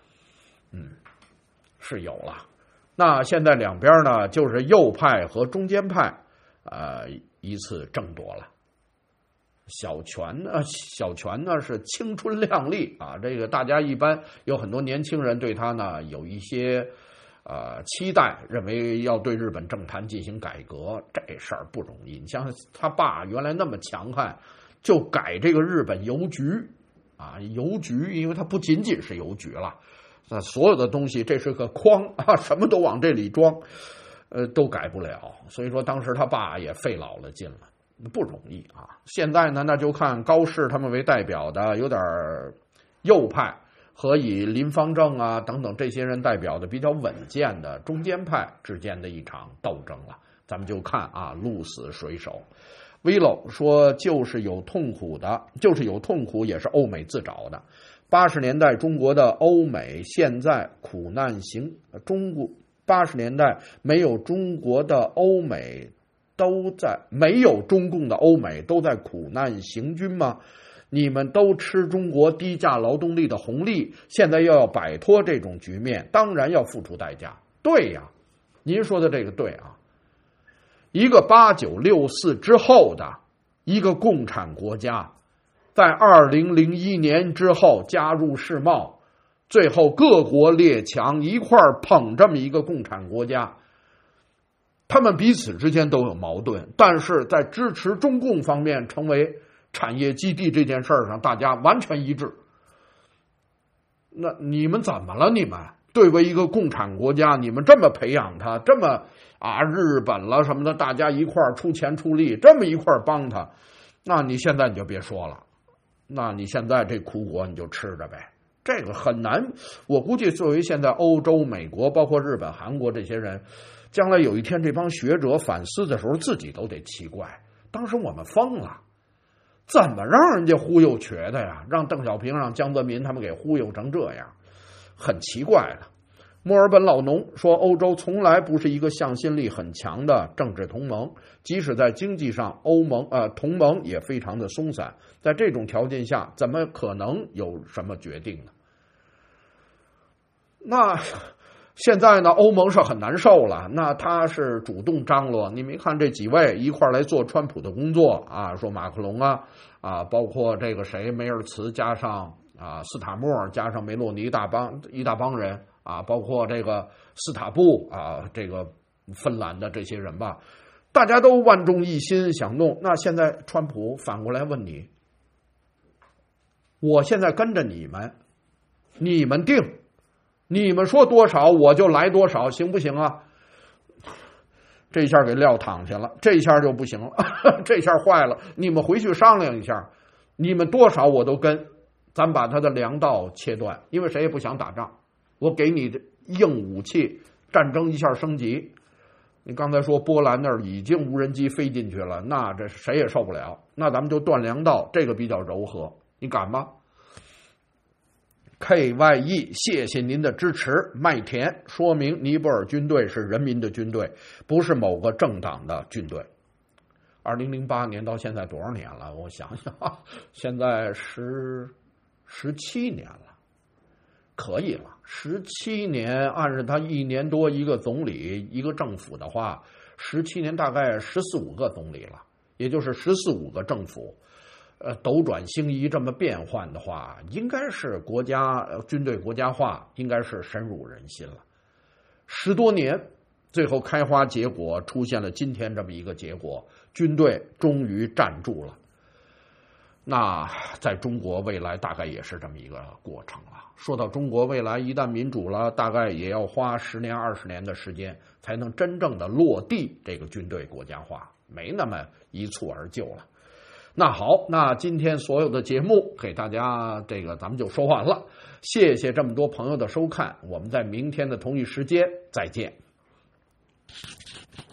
是有了。那现在两边呢，就是右派和中间派，一次争夺了。小泉呢是青春靓丽啊，这个大家一般有很多年轻人对他呢有一些期待，认为要对日本政坛进行改革，这事儿不容易。你像他爸原来那么强悍，就改这个日本邮局啊，邮局，因为它不仅仅是邮局了。那所有的东西，这是个筐啊，什么都往这里装，都改不了。所以说，当时他爸也费老了劲了，不容易啊。现在呢，那就看高市他们为代表的有点右派和以林方正啊等等这些人代表的比较稳健的中间派之间的一场斗争了。咱们就看啊，鹿死谁手。Vilo 说，就是有痛苦也是欧美自找的。80年代中国的欧美现在苦难行，80年代没有中国的欧美没有中共的欧美都在苦难行军吗？你们都吃中国低价劳动力的红利，现在要摆脱这种局面，当然要付出代价。对呀，您说的这个对啊。一个8964之后的一个共产国家，在2001年之后加入世贸，最后各国列强一块捧这么一个共产国家，他们彼此之间都有矛盾，但是在支持中共方面成为产业基地这件事上，大家完全一致。那你们怎么了？你们对为一个共产国家，你们这么培养他，这么日本了什么的，大家一块儿出钱出力，这么一块儿帮他，那你现在你就别说了，那你现在这苦果你就吃着呗。这个很难，我估计作为现在欧洲、美国，包括日本、韩国这些人，将来有一天这帮学者反思的时候，自己都得奇怪，当时我们疯了，怎么让人家忽悠瘸的呀？让邓小平、让江泽民他们给忽悠成这样，很奇怪的。墨尔本老农说，欧洲从来不是一个向心力很强的政治同盟，即使在经济上，同盟也非常的松散。在这种条件下，怎么可能有什么决定呢？那现在呢，欧盟是很难受了，那他是主动张罗。你没看这几位一块来做川普的工作说马克龙包括这个谁梅尔茨加上斯塔默加上梅洛尼一大帮人包括这个斯塔布这个芬兰的这些人吧，大家都万众一心想弄。那现在川普反过来问你，我现在跟着你们，你们定。你们说多少我就来多少，行不行啊？这下给撂躺下了，这下就不行了，这下坏了。你们回去商量一下，你们多少我都跟，咱把他的粮道切断，因为谁也不想打仗。我给你的硬武器，战争一下升级。你刚才说波兰那儿已经无人机飞进去了，那这谁也受不了。那咱们就断粮道，这个比较柔和，你敢吗？KYE， 谢谢您的支持。麦田说明尼泊尔军队是人民的军队，不是某个政党的军队。2008年到现在多少年了？我想想现在17年了，可以了。17年，按照他1年多一个总理一个政府的话，17年大概14、15个总理了，也就是14、15个政府。斗转星移这么变换的话，应该是军队国家化，应该是深入人心了。10多年，最后开花结果，出现了今天这么一个结果，军队终于站住了。那在中国未来大概也是这么一个过程了。说到中国未来一旦民主了，大概也要花10年、20年的时间，才能真正的落地这个军队国家化，没那么一蹴而就了。那好，那今天所有的节目给大家咱们就说完了，谢谢这么多朋友的收看，我们在明天的同一时间再见。